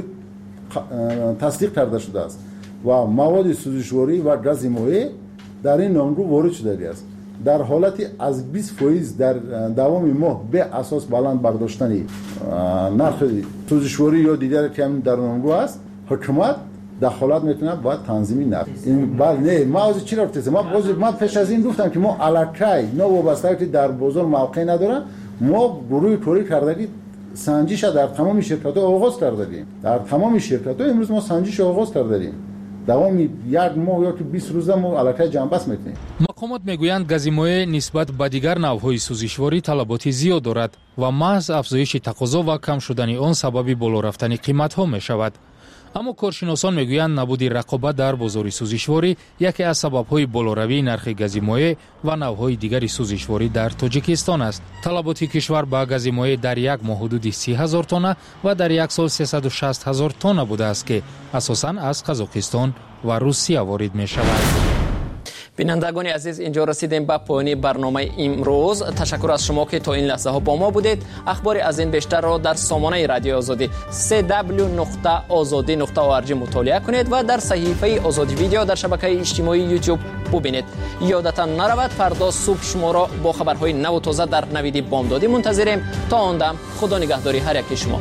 تصدیق کرده شده است و مواد سوزشواری و گاز مایع در این نامگو وارد شده است. در حالتی از بیست درصد در دوام ماه به اساس بلند برداشتن نرخ سوزشواری یا دیگر که در نامگو است، حکومت دخالت میتونه باید تنظیمی نرخ. این بله نه ما از چی رفته ما باز ما پیش از این گفتم که ما الکی نه وابسته که در بازار موقع نداره، ما گروه کاری کردگی سنجش در تمام شرکت‌ها آغاز کردیم. در تمام شرکت‌ها امروز ما سنجش آغاز کردیم. دوام یک ماه یا که بیست روزه ما الکی جنبش میتونیم. مقامات میگویند گاز مایع نسبت به دیگر نوع‌های سوزشواری طلبات زیاد دارد و محض افزایش تقاضا و کم شدن آن سبب بالا رفتن قیمت‌ها میشود. اما کارشناسان میگویند نبود رقابت در بازار سوزشواری یکی از سبب‌های بالاروی نرخ گاز مایع و نوع‌های دیگر سوزشواری در تاجیکستان است. طلبات کشور با گاز مایع در یک ماه حدود سی هزار تن و در یک سال سیصد و شصت هزار تن بوده است که اساساً از قزاقستان و روسیه وارد می‌شود. بینندگان عزیز، اینجا رسیدیم به پایان برنامه امروز. تشکر از شما که تا این لحظه ها با ما بودید. اخبار از این بیشتر را در سامانه رادیو آزادی سه دبلیو نقطه آزادی نقطه او ار جی مطالعه کنید و در صحیفه آزادی ویدیو در شبکه اجتماعی یوتیوب ببینید. یادتان نرود فردا صبح شما را با خبرهای نو و تازه در نوید بامدادی منتظریم. تا آن دم خدا نگهداری هر یک شما.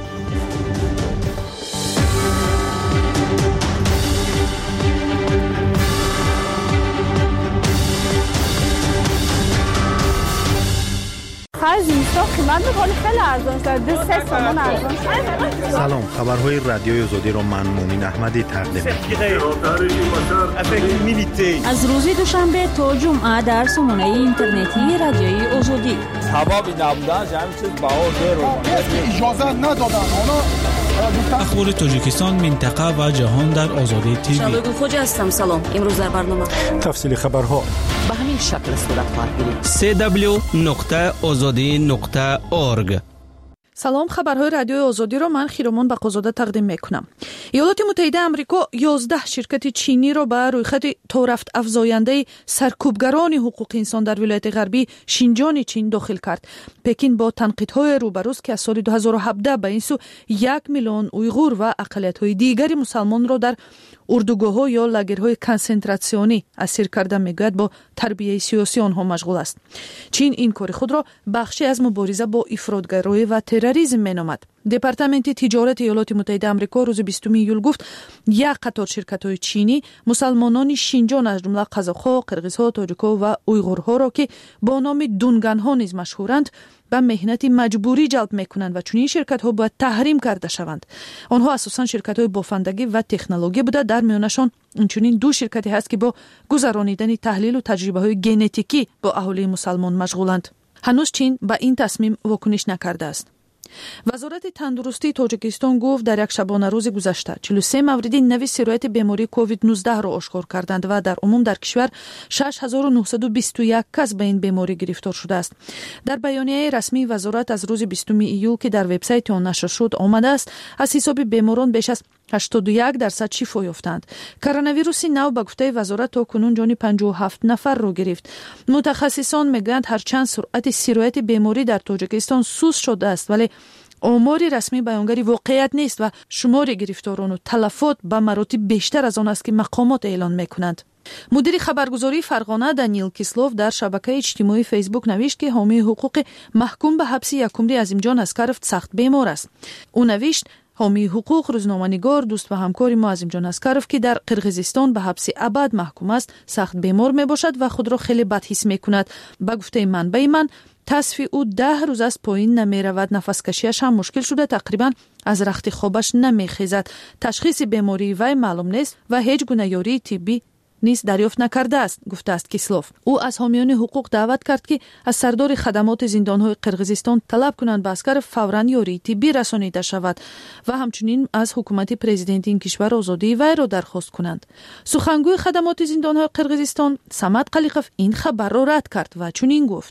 خرج اینستا قیمت می‌کنه خیلی ارزان شده، دو سه تومن ارزان شده. سلام، خبرهای رادیوی آزادی را من مومن احمدی تقدیم می‌کنم. از روز دوشنبه تا جمعه در سامانه اینترنتی رادیوی آزادی. سبب نبودن همین چیز بها رو اجازه ندادن. اخبار تاجیکستان، منطقه و جهان در آزادی تیوی. شبگون خوجه هستم. سلام. امروز در برنامه تفصیل خبرها به همین شکل صورت خواهد گرفت. سه دبلیو نقطه آزادی نقطه اورگ салом, хабарҳои радиои озодиро ман хиромон бақозода тақдим мекунам. иёлоти муттаҳидаи амрико ёздаҳ ширкати чиниро ба рӯйхати торафт афзояндаи саркӯбгарони ҳуқуқи инсон дар вилояти ғарбии шинҷони чин дохил кард. пекин бо танқидҳои рӯбарӯст ки аз соли дуҳазору ҳабдаҳ ба ин су як миллион уйғур ва ақалиятҳои дигари мусалмонро дар урдугоҳҳо ё лагерҳои консентратсионӣ асир карда мегӯяд бо тарбияи сиёсии онҳо машғул аст. чин ин кори худро бахше аз мубориза бо ифротгароӣ ва терроризм меномад. департаменти тиҷорати иёлоти муттаҳидаи амрико рӯзи бистуми июл гуфт як қатор ширкатҳои чинӣ мусалмонони шинҷон аз ҷумла қазоқҳо, қирғизҳо, тоҷикҳо ва уйғурҳоро ки бо номи дунганҳо низ машҳуранд ба меҳнати маҷбурӣ ҷалб мекунанд ва чунин ширкатҳо бояд таҳрим карда шаванд. онҳо асосан ширкатҳои бофандагӣ ва технология буда, дар миёнашон инчунин ду ширкате ҳаст ки бо гузаронидани таҳлилу таҷрибаҳои генетикӣ бо аҳолии мусалмон машғуланд. ҳанӯз чин ба ин тасмим вокуниш накардааст. вазорати тандурустии тоҷикистон гуфт дар як шабона рӯзи гузашта чилу се мавриди нави сирояти бемории ковид нуздаҳ-ро ошкор карданд ва дар умум дар кишвар шаш ҳазору нуҳсаду бисту як кас ба ин беморӣ гирифтор шудааст. дар баёнияи расмии вазорат аз рӯзи бистуми июл ки дар вебсайти он нашр шуд омадааст, аз ҳисоби беморон беш аз ҳаштоду як дарсад шифо ёфтанд. коронавируси нав ба гуфтаи вазорат то кунун ҷони панҷоҳу ҳафт нафарро гирифт. мутахассисон мегӯянд ҳарчанд суръати сирояти беморӣ дар тоҷикистон суст шудааст, вале омори расмӣ баёнгари воқеият нест ва шумори гирифторону талафот ба маротиб бештар аз он аст ки мақомот эълон мекунанд. мудири хабаргузории Фарғона Даниил Кислов дар шабакаи иҷтимоии Фейсбук навишт ки ҳомии ҳуқуқи маҳкум ба ҳабси якумри Азимҷон Аскаров сахт бемор аст. ӯ навишт: ҳомии ҳуқуқ, рӯзноманигор, дӯст ва ҳамкори мо Азимҷон Аскаров ки дар Қирғизистон ба ҳабси абад маҳкум аст, сахт бемор мебошад ва худро хеле бадҳис мекунад. ба гуфтаи манбаи ман, тасфи ӯ даҳ рӯз аст поин намеравад, нафаскашиаш ҳам мушкил шуда тақрибан аз рахти хобаш намехезад. ташхиси бемории вай маълум нест ва ҳеҷ гуна ёрии тиббӣ низ дарёфт накардааст, гуфтааст Кислов. ӯ аз ҳомиёни ҳуқуқ даъват кард ки аз сардори хадамоти зиндонҳои Қирғизистон талаб кунанд ба Аскаров фавран ёрии тиббӣ расонида шавад ва ҳамчунин аз ҳукумати президенти ин кишвар озодии вайро дархост кунанд. сухангӯи хадамоти зиндонҳои Қирғизистон Самад Қалиқов ин хабарро рад кард ва чунин гуфт: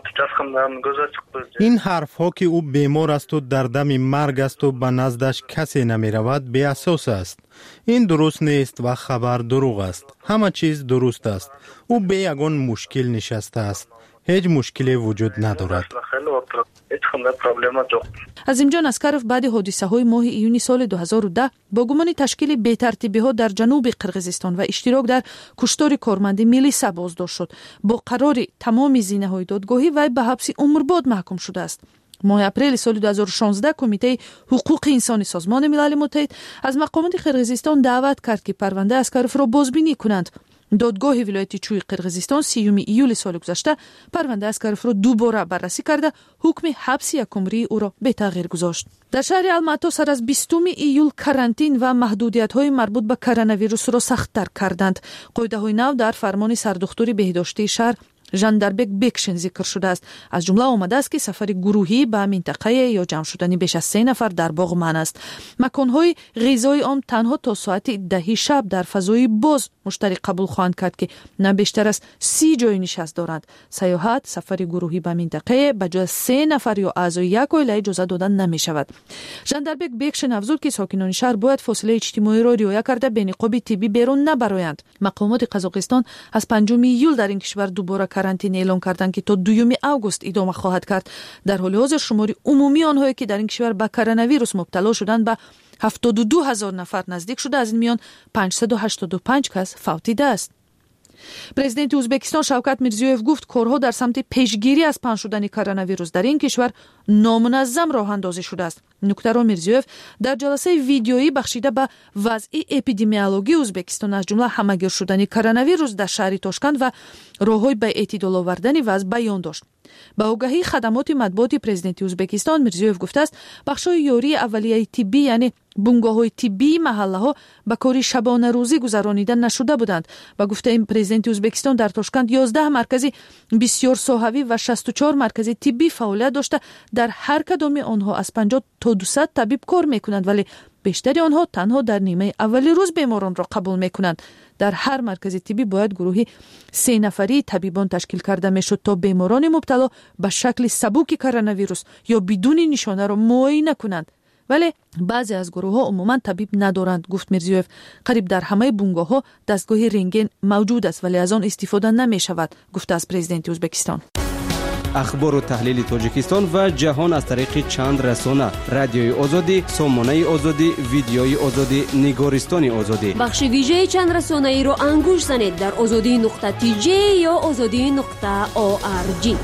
ин ҳарфҳо ки ӯ бемор асту дар дами марг асту ба наздаш касе намеравад беасос аст. ин дуруст нест ва хабар дурӯғ аст. ҳама чиз дуруст аст. ӯ бе ягон мушкил нишастааст. ҳеҷ мушкиле вуҷуд надорад. Азимҷон Аскаров баъди ҳодисаҳои моҳи июни соли дуҳазору даҳ бо гумони ташкили бетартибиҳо дар ҷануби Қирғизистон ва иштирок дар куштори корманди милиса боздошт шуд. бо қарори тамоми зинаҳои додгоҳӣ вай ба ҳабси умрбод маҳкум шудааст. моҳи апрели соли дуҳазору шонздаҳ Кумитаи ҳуқуқи инсони Созмони Милали Муттаҳид аз мақомоти Қирғизистон даъват кард ки парвандаи Аскаровро бозбинӣ кунанд. додгоҳи вилояти Чӯи Қирғизистон сиюми июли соли гузашта парвандаи Аскаровро дубора баррасӣ карда ҳукми ҳабси якумрии ӯро бетағйир гузошт. дар шаҳри Алмато сар аз бистуми июл карантин ва маҳдудиятҳои марбут ба коронавирусро сахттар карданд. қоидаҳои нав дар фармони сардухтури беҳдоштии шаҳр Жандарбек Бекшин зикр шудааст. аз ҷумла омадааст ки сафари гурӯҳӣ ба минтақае ё ҷамъ шудани беш аз се нафар дар боғ манъ аст. маконҳои ғизои он танҳо то соати даҳи шаб дар фазои боз муштарӣ қабул хоҳанд кард ки на бештар аз си ҷои нишаст доранд. саёҳат, сафари гурӯҳӣ ба минтақае ба ҷои аз се нафар ё аъзои як оила иҷозат дода намешавад. Жандарбек Бекшин афзуд ки сокинони шаҳр бояд фосилаи иҷтимоиро риоя карда бениқоби тиббӣ берун набароянд. мақомоти Қазоқистон аз панҷуми июл дар ин кишвар дубора карантин эълон карданд ки то дуюми август идома хоҳад кард. дар ҳоли ҳозир шумори умумии онҳое ки дар ин кишвар ба коронавирус мубтало шуданд ба ҳафтоду ду ҳазор нафар наздик шуда, аз ин миён панҷсаду ҳаштоду панҷ кас фавтидааст. президенти Узбекистон Шавкат Мирзиёев гуфт корҳо дар самти пешгирӣ аз паҳн шудани коронавирус дар ин кишвар номуназзам роҳандозӣ шудааст. нуктаро Мирзиёев дар ҷаласаи видеоӣ бахшида ба вазъи эпидемиологии Узбекистон аз ҷумла ҳамагир шудани коронавирус дар шаҳри Тошканд ва роҳҳои ба эътидол овардани вазъ баён дошт. ба огаҳии хадамоти матбуоти президенти Узбекистон Мирзиёев гуфтааст бахшҳои ёрии аввалияи тиббӣ яъне бунгоҳҳои тиббии маҳаллаҳо ба кори шабонарӯзӣ гузаронида нашуда буданд. ба гуфтаи президенти Узбекистон дар Тошканд ёздаҳ маркази бисёрсоҳавӣ ва шасту чор маркази тиббӣ фаъолият дошта дар ҳар кадоми онҳо аз панҷоҳ то дусад табиб кор мекунанд, вале بیشتر آنها تنها در نیمه اولی روز بیماران را قبول میکنند. در هر مرکز طبی باید گروهی سه نفری طبیبان تشکیل کرده میشد تا بیماران مبتلا به شکل سبک کرونا ویروس یا بدون نشانه را معاینه کنند. ولی بعضی از گروه ها عموما طبیب ندارند، گفت میرزیوف. قریب در همه بنگاه ها دستگاه رنتگن موجود است ولی از آن استفاده نمی شود، گفته از پرزیدنت ازبکستان. اخبار و تحلیل تاجیکستان و جهان از طریق چند رسانه: رادیوی آزادی، سامانه آزادی، ویدیوی آزادی، نگارستان آزادی. بخش ویژه چند رسانه ای رو انگوش زنید در آزادی نقطه تی جی یا آزادی نقطه او آر جی.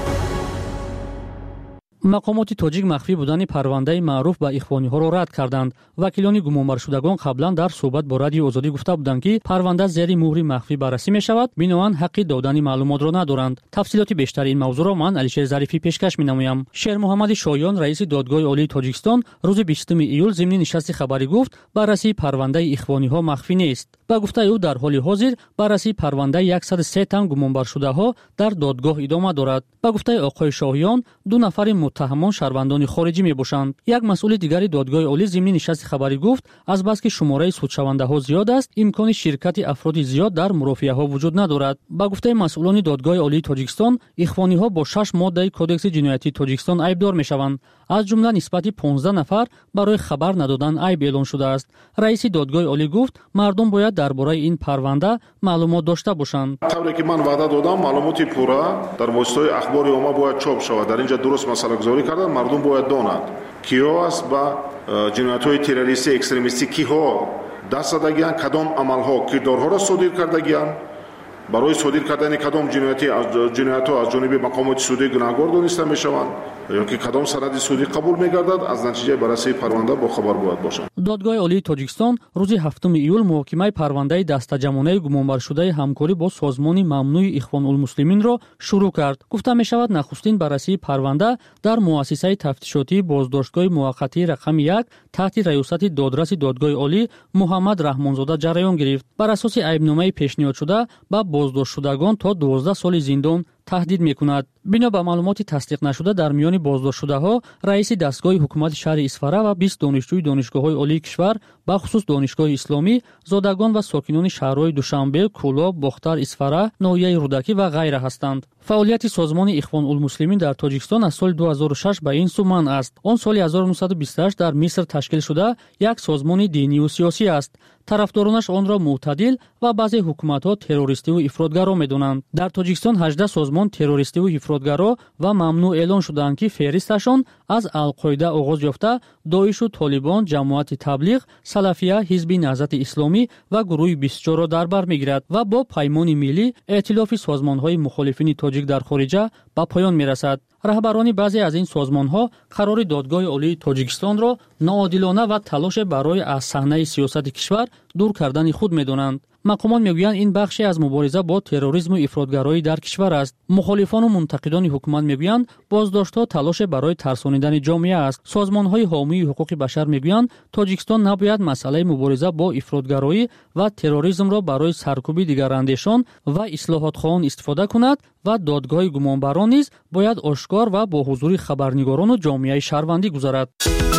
مقامات تاجیک مخفی بودن پرونده معروف به اخوانی‌ها را رد کردند. وکیلان گمانبر شدگان قبلا در صحبت با رادیو آزادی گفته بودند که پرونده زیر مهر مخفی بررسی می‌شود، بنابراین حق دادن معلومات را ندارند. تفصیلات بیشتر این موضوع را من علیشیر ظریفی پیشکش می‌نمایم. شیر محمد شایان رئیس دادگاه عالی تاجیکستان روز بیستم ایول ضمن نشست خبری گفت بررسی پرونده اخوانی‌ها مخفی نیست. با گفته او در حال حاضر بررسی پرونده صد و سه تن گمانبر شده‌ها در دادگاه ادامه دارد. با گفته آقای شایان دو نفر متهمان شهروندان خارجی میباشند. یک مسئول دیگری دادگاه عالی ضمن نشست خبری گفت از بس که شماره سودشونده ها زیاد است، امکان شرکت افراد زیاد در مرافعه ها وجود ندارد. با گفته مسئولان دادگاه عالی تاجیکستان، اخوانی ها با شش ماده کدکس جنایتی تاجیکستان عیبدار میشوند. از جمله نسبت پانزده نفر برای خبر ندادن عیب اعلان شده است. رئیس دادگاه عالی گفت مردم باید درباره این پرونده معلومات داشته باشند. طوری که من وعده دادم معلومات پورا در واسطه اخبار عامه باید چاپ شود. در اینجا درست مسئله گذاری کردن، مردم باید دانند کیا است با جنایت‌های تروریستی اکستریمیستی کیها دست دادگیان، کدام عمل‌ها کردارها را صادر کردگیان، برای صادر کردن کدام جنایتی از جنایت‌ها از جانب مقامات سودی گناهکار دانسته می‌شوند یا که کدام سند سودی قبول می‌گردد، از نتیجه بررسی پرونده با خبر باید باشند. دادگاه عالی تاجیکستان روز هفتم ایول محاکمه پرونده دسته‌جمعانه گمانبر شده همکاری با سازمان ممنوع اخوان المسلمین را شروع کرد. گفته می‌شود نخستین بررسی پرونده در مؤسسه تفتیشاتی بازداشتگاه موقتی رقم یک تحت ریاست دادرس دادگاه عالی محمد رحمانزاده جریان گرفت. بر اساس عیبنامه پیشنهاد شده با بازداشت شدگان تا دوازده سال زندان تهدید میکند. بنا به معلومات تصدیق نشده در میان بازداشت شده ها رئیس دستگاه حکومت شهر اصفهان و بیست دانشجوی دانشگاه‌های عالی کشور به خصوص دانشگاه اسلامی، زادگان و ساکنان شهرهای دوشنبه، کولاب، باختر، اصفهان، ناحیه رودکی و غیره هستند. فعالیت سازمان اخوان المسلمین در تاجیکستان از سال دو هزار و شش به این سو منع است. آن سال هزار و نهصد و بیست و هشت در مصر تشکیل شده یک سازمان دینی و سیاسی است. طرفدارانش آن را معتدل و بعضی حکومت‌ها تروریستی و افراطگرا می‌دانند. در تاجیکستان هجده سازمان تروریستی و افراطگرا و ممنوع اعلان شدند که فهرستشان از القاعده آغاز یافته داعش و طالبان، جماعت تبلیغ، سلفیه، حزب نهضت اسلامی و گروه بیست و چهار را در بر می‌گیرد و با پیمان ملی ائتلاف سازمان‌های مخالفین تاجیک در خارج به پایان می‌رسد. رهبران بعضی از این سازمان‌ها قرار دادگاه عالی تاجیکستان را ناعادلانه و تلاش برای از صحنه سیاست کشور دور کردن خود می‌دانند. مقامات میگویند این بخشی از مبارزه با تروریسم و افراطگرایی در کشور است. مخالفان و منتقدان حکومت میگویند بازداشت‌ها تلاش برای ترسانیدن جامعه است. سازمان‌های حامی حقوق بشر میگویند تاجیکستان نباید مسئله مبارزه با افراطگرایی و تروریسم را برای سرکوب دیگراندیشان و اصلاحات خواهان استفاده کند و دادگاه گمانبران نیز باید آشکار و با حضور خبرنگاران و جامعه شهروندی گذارد.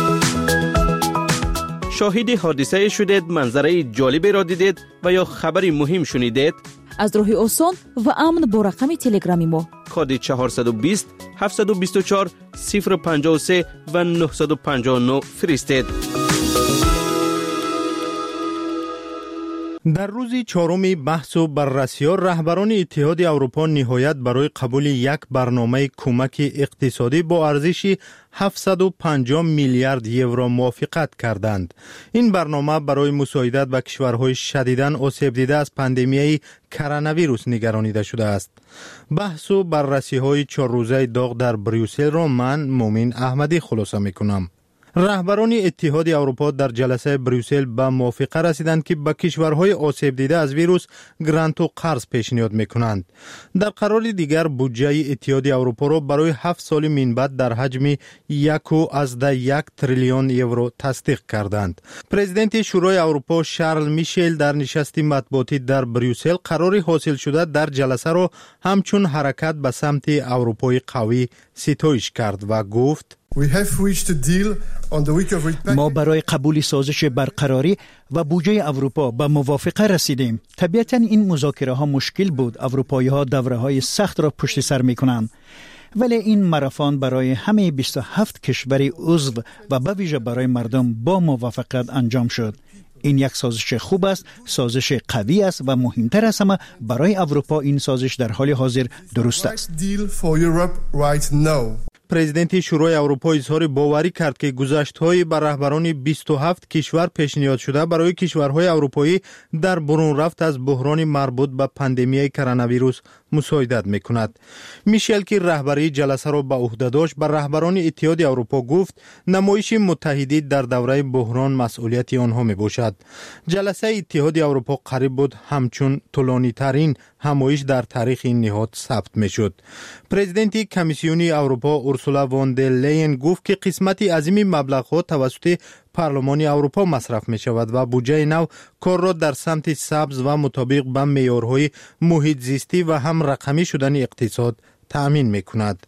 شاهد حادثه شدید، منظره جالبی را دیدید و یا خبری مهم شنیدید؟ از راه آسان و امن با رقم تلگرامی ما کد چهارصد و بیست هفتصد و بیست و چهار صفر پنجاه و سه و نهصد و پنجاه و نه فرستید. در روز چهارم بحث و بررسی‌ها رهبران اتحاد اروپا نهایت برای قبول یک برنامه کمک اقتصادی با ارزش هفتصد و پنجاه میلیارد یورو موافقت کردند. این برنامه برای مساعدت به کشورهای شدیداً آسیب دیده از پاندمیای کرونا ویروس نگرانیده شده است. بحث و بررسی‌های چهار روزه داغ در بریوسل را من مومن احمدی خلاصه می‌کنم. رهبران اتحاد اروپا در جلسه بریوسل به موافقه رسیدند که به کشورهای آسیب دیده از ویروس گرانت و قرض پیشنهاد میکنند. در قرار دیگر بودجه اتحاد اروپا را برای هفت سال من بعد در حجم یک و از ده یک تریلیون یورو تصدیق کردند. پرزیدنت شورای اروپا شارل میشل در نشست مطبوعاتی در بریوسل قرار حاصل شده در جلسه را همچون حرکت به سمت اروپای قوی ستایش کرد و گفت ما برای قبول سازش برقراری و بودجه اروپا به موافقه رسیدیم. طبیعتاً این مذاکره ها مشکل بود. اروپایی ها دوره های سخت را پشت سر می کنند. ولی این ماراتون برای همه بیست و هفت کشور عضو و به ویژه برای مردم با موافقت انجام شد. این یک سازش خوب است، سازش قوی است و مهمتر از همه برای اروپا این سازش در حال حاضر درست است. پرزیدنت شورای اروپا اظهار باوری کرد که گذشت‌های بر رهبران بیست و هفت کشور پیشنهاد شده برای کشورهای اروپایی در برون رفت از بحران مربوط به پاندمی کرونا ویروس مساعدت می‌کند. میشل که رهبری جلسه را به عهده داشت بر رهبران اتحاد اروپا گفت نمایش متحدی در دوره بحران مسئولیت آنها میباشد. جلسه اتحاد اروپا قریب بود همچون طولانی‌ترین همایش در تاریخ این نهاد ثبت میشد. پرزیدنت کمیسیون اروپا اورسولا وان در لین گفت که قسمتی عظیم مبلغ‌ها توسط پارلمان اروپا مصرف می شود و بودجه نو کار را در سمت سبز و مطابق به معیارهای محیط زیستی و هم رقمی شدن اقتصاد تأمین می کند.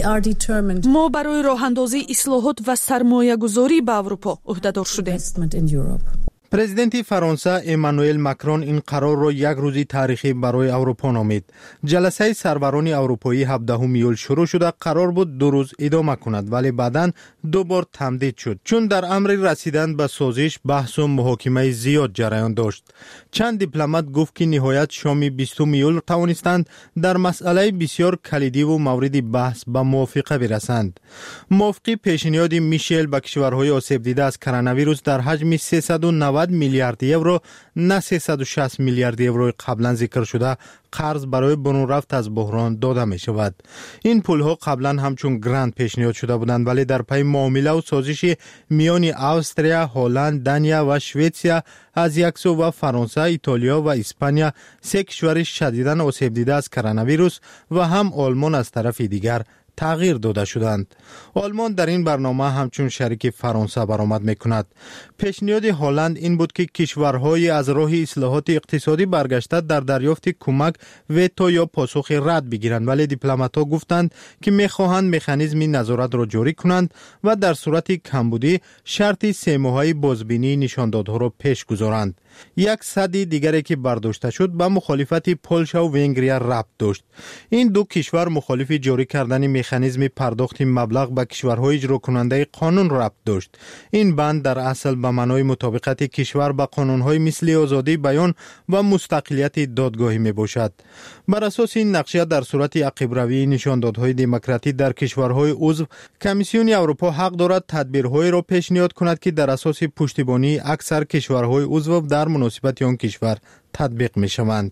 ما برای راه اندازی اصلاحات و سرمایه گذاری به اروپا عهدهدار شدیم. پرزیدنت فرانسه امانوئل ماکرون این قرار را یک روزی تاریخی برای اروپا نامید. جلسه سروران اروپایی هفدهم ایول شروع شده قرار بود دو روز ادامه کند ولی بعداً دو بار تمدید شد چون در امر رسیدن به سازش بحث و محاکمه زیاد جریان داشت. چند دیپلمات گفت که نهایت شام بیستم ایول توانستند در مسئله بسیار کلیدی و مورد بحث به موافقه برسند. موافقه پیشنهاد میشل به کشورهای آسیب دیده از کرونا ویروس در حجم سیصد و نود میلیارد یورو نه سیصد و شصت میلیارد یورو قبلا ذکر شده قرض برای برون رفت از بحران داده می شود. این پول ها قبلا همچون گرانت پیشنهاد شده بودند ولی در پی معامله و سازش میان استرالیا، هلند، دانیا و سوئیسریا از یک سو و فرانسه، ایتالیا و اسپانیا سه کشور شدیداً آسیب دیده از کرونا ویروس و هم آلمان از طرف دیگر تغییر داده شدند. آلمان در این برنامه همچون شریک فرانسه برآمد میکند. پیشنهاد هلند این بود که کشورهای از راه اصلاحات اقتصادی برگشته در دریافت کمک ویتو یا پاسخ رد بگیرند ولی دیپلمات‌ها گفتند که میخواهند مکانیزم نظارت را جاری کنند و در صورت کمبودی شرط سه ماهه بازبینی نشاندادها را پیش گذارند. یک صدی دیگری که برداشته شد به مخالفت پولش و ونگریا ربط داشت. این دو کشور مخالف جاری کردن مکانیزم پرداخت مبلغ به کشورهای اجرا کننده قانون ربط داشت. این بند در اصل به معنای مطابقت کشور به قانونهای مثل آزادی بیان و مستقلیت دادگاهی می باشد. بر اساس این نقشه در صورت عقب روی نشاندادهای دموکراتی در کشورهای عضو کمیسیون اروپا حق دارد تدبیرهایی را پیشنهاد کند که در اساس پشتیبانی اکثر کشورهای عضو در مناسبت آن کشور تطبیق می شوند.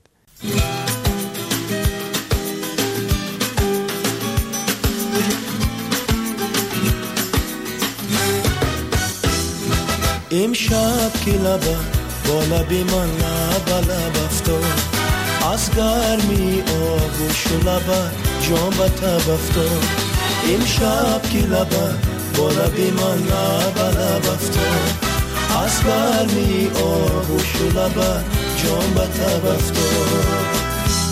امشب که لبه با لبی من لبه لبه افتاد از گرمی آغوش و لبه جان به تب افتاد امشب که لبه با لبی من لبه لبه افتاد از گرمی آغوش و لبه جان به تب افتاد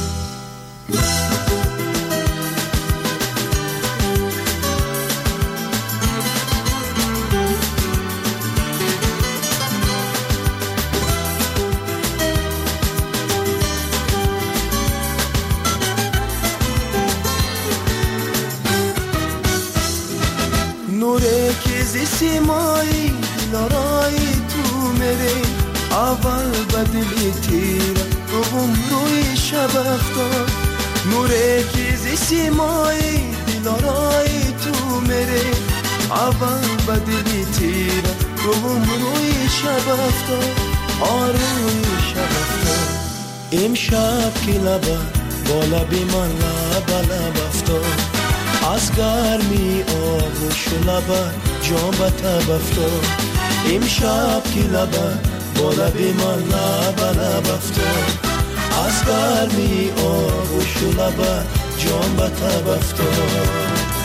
سیمایی دلارایی تو میری اول بدلی تیره روم روی شب افتاد نوره کیزی سیمایی دلارایی تو میری اول بدلی تیره روم روی شب افتاد آروی شب افتاد امشب که لبه با لبی من لبه لبه افتاد از گرمی آغوش و لبه جان به تب افتاد امشب که لبه با لبی من لبه لبه افتاد از گرمی آغوش و لبه جان به تب افتاد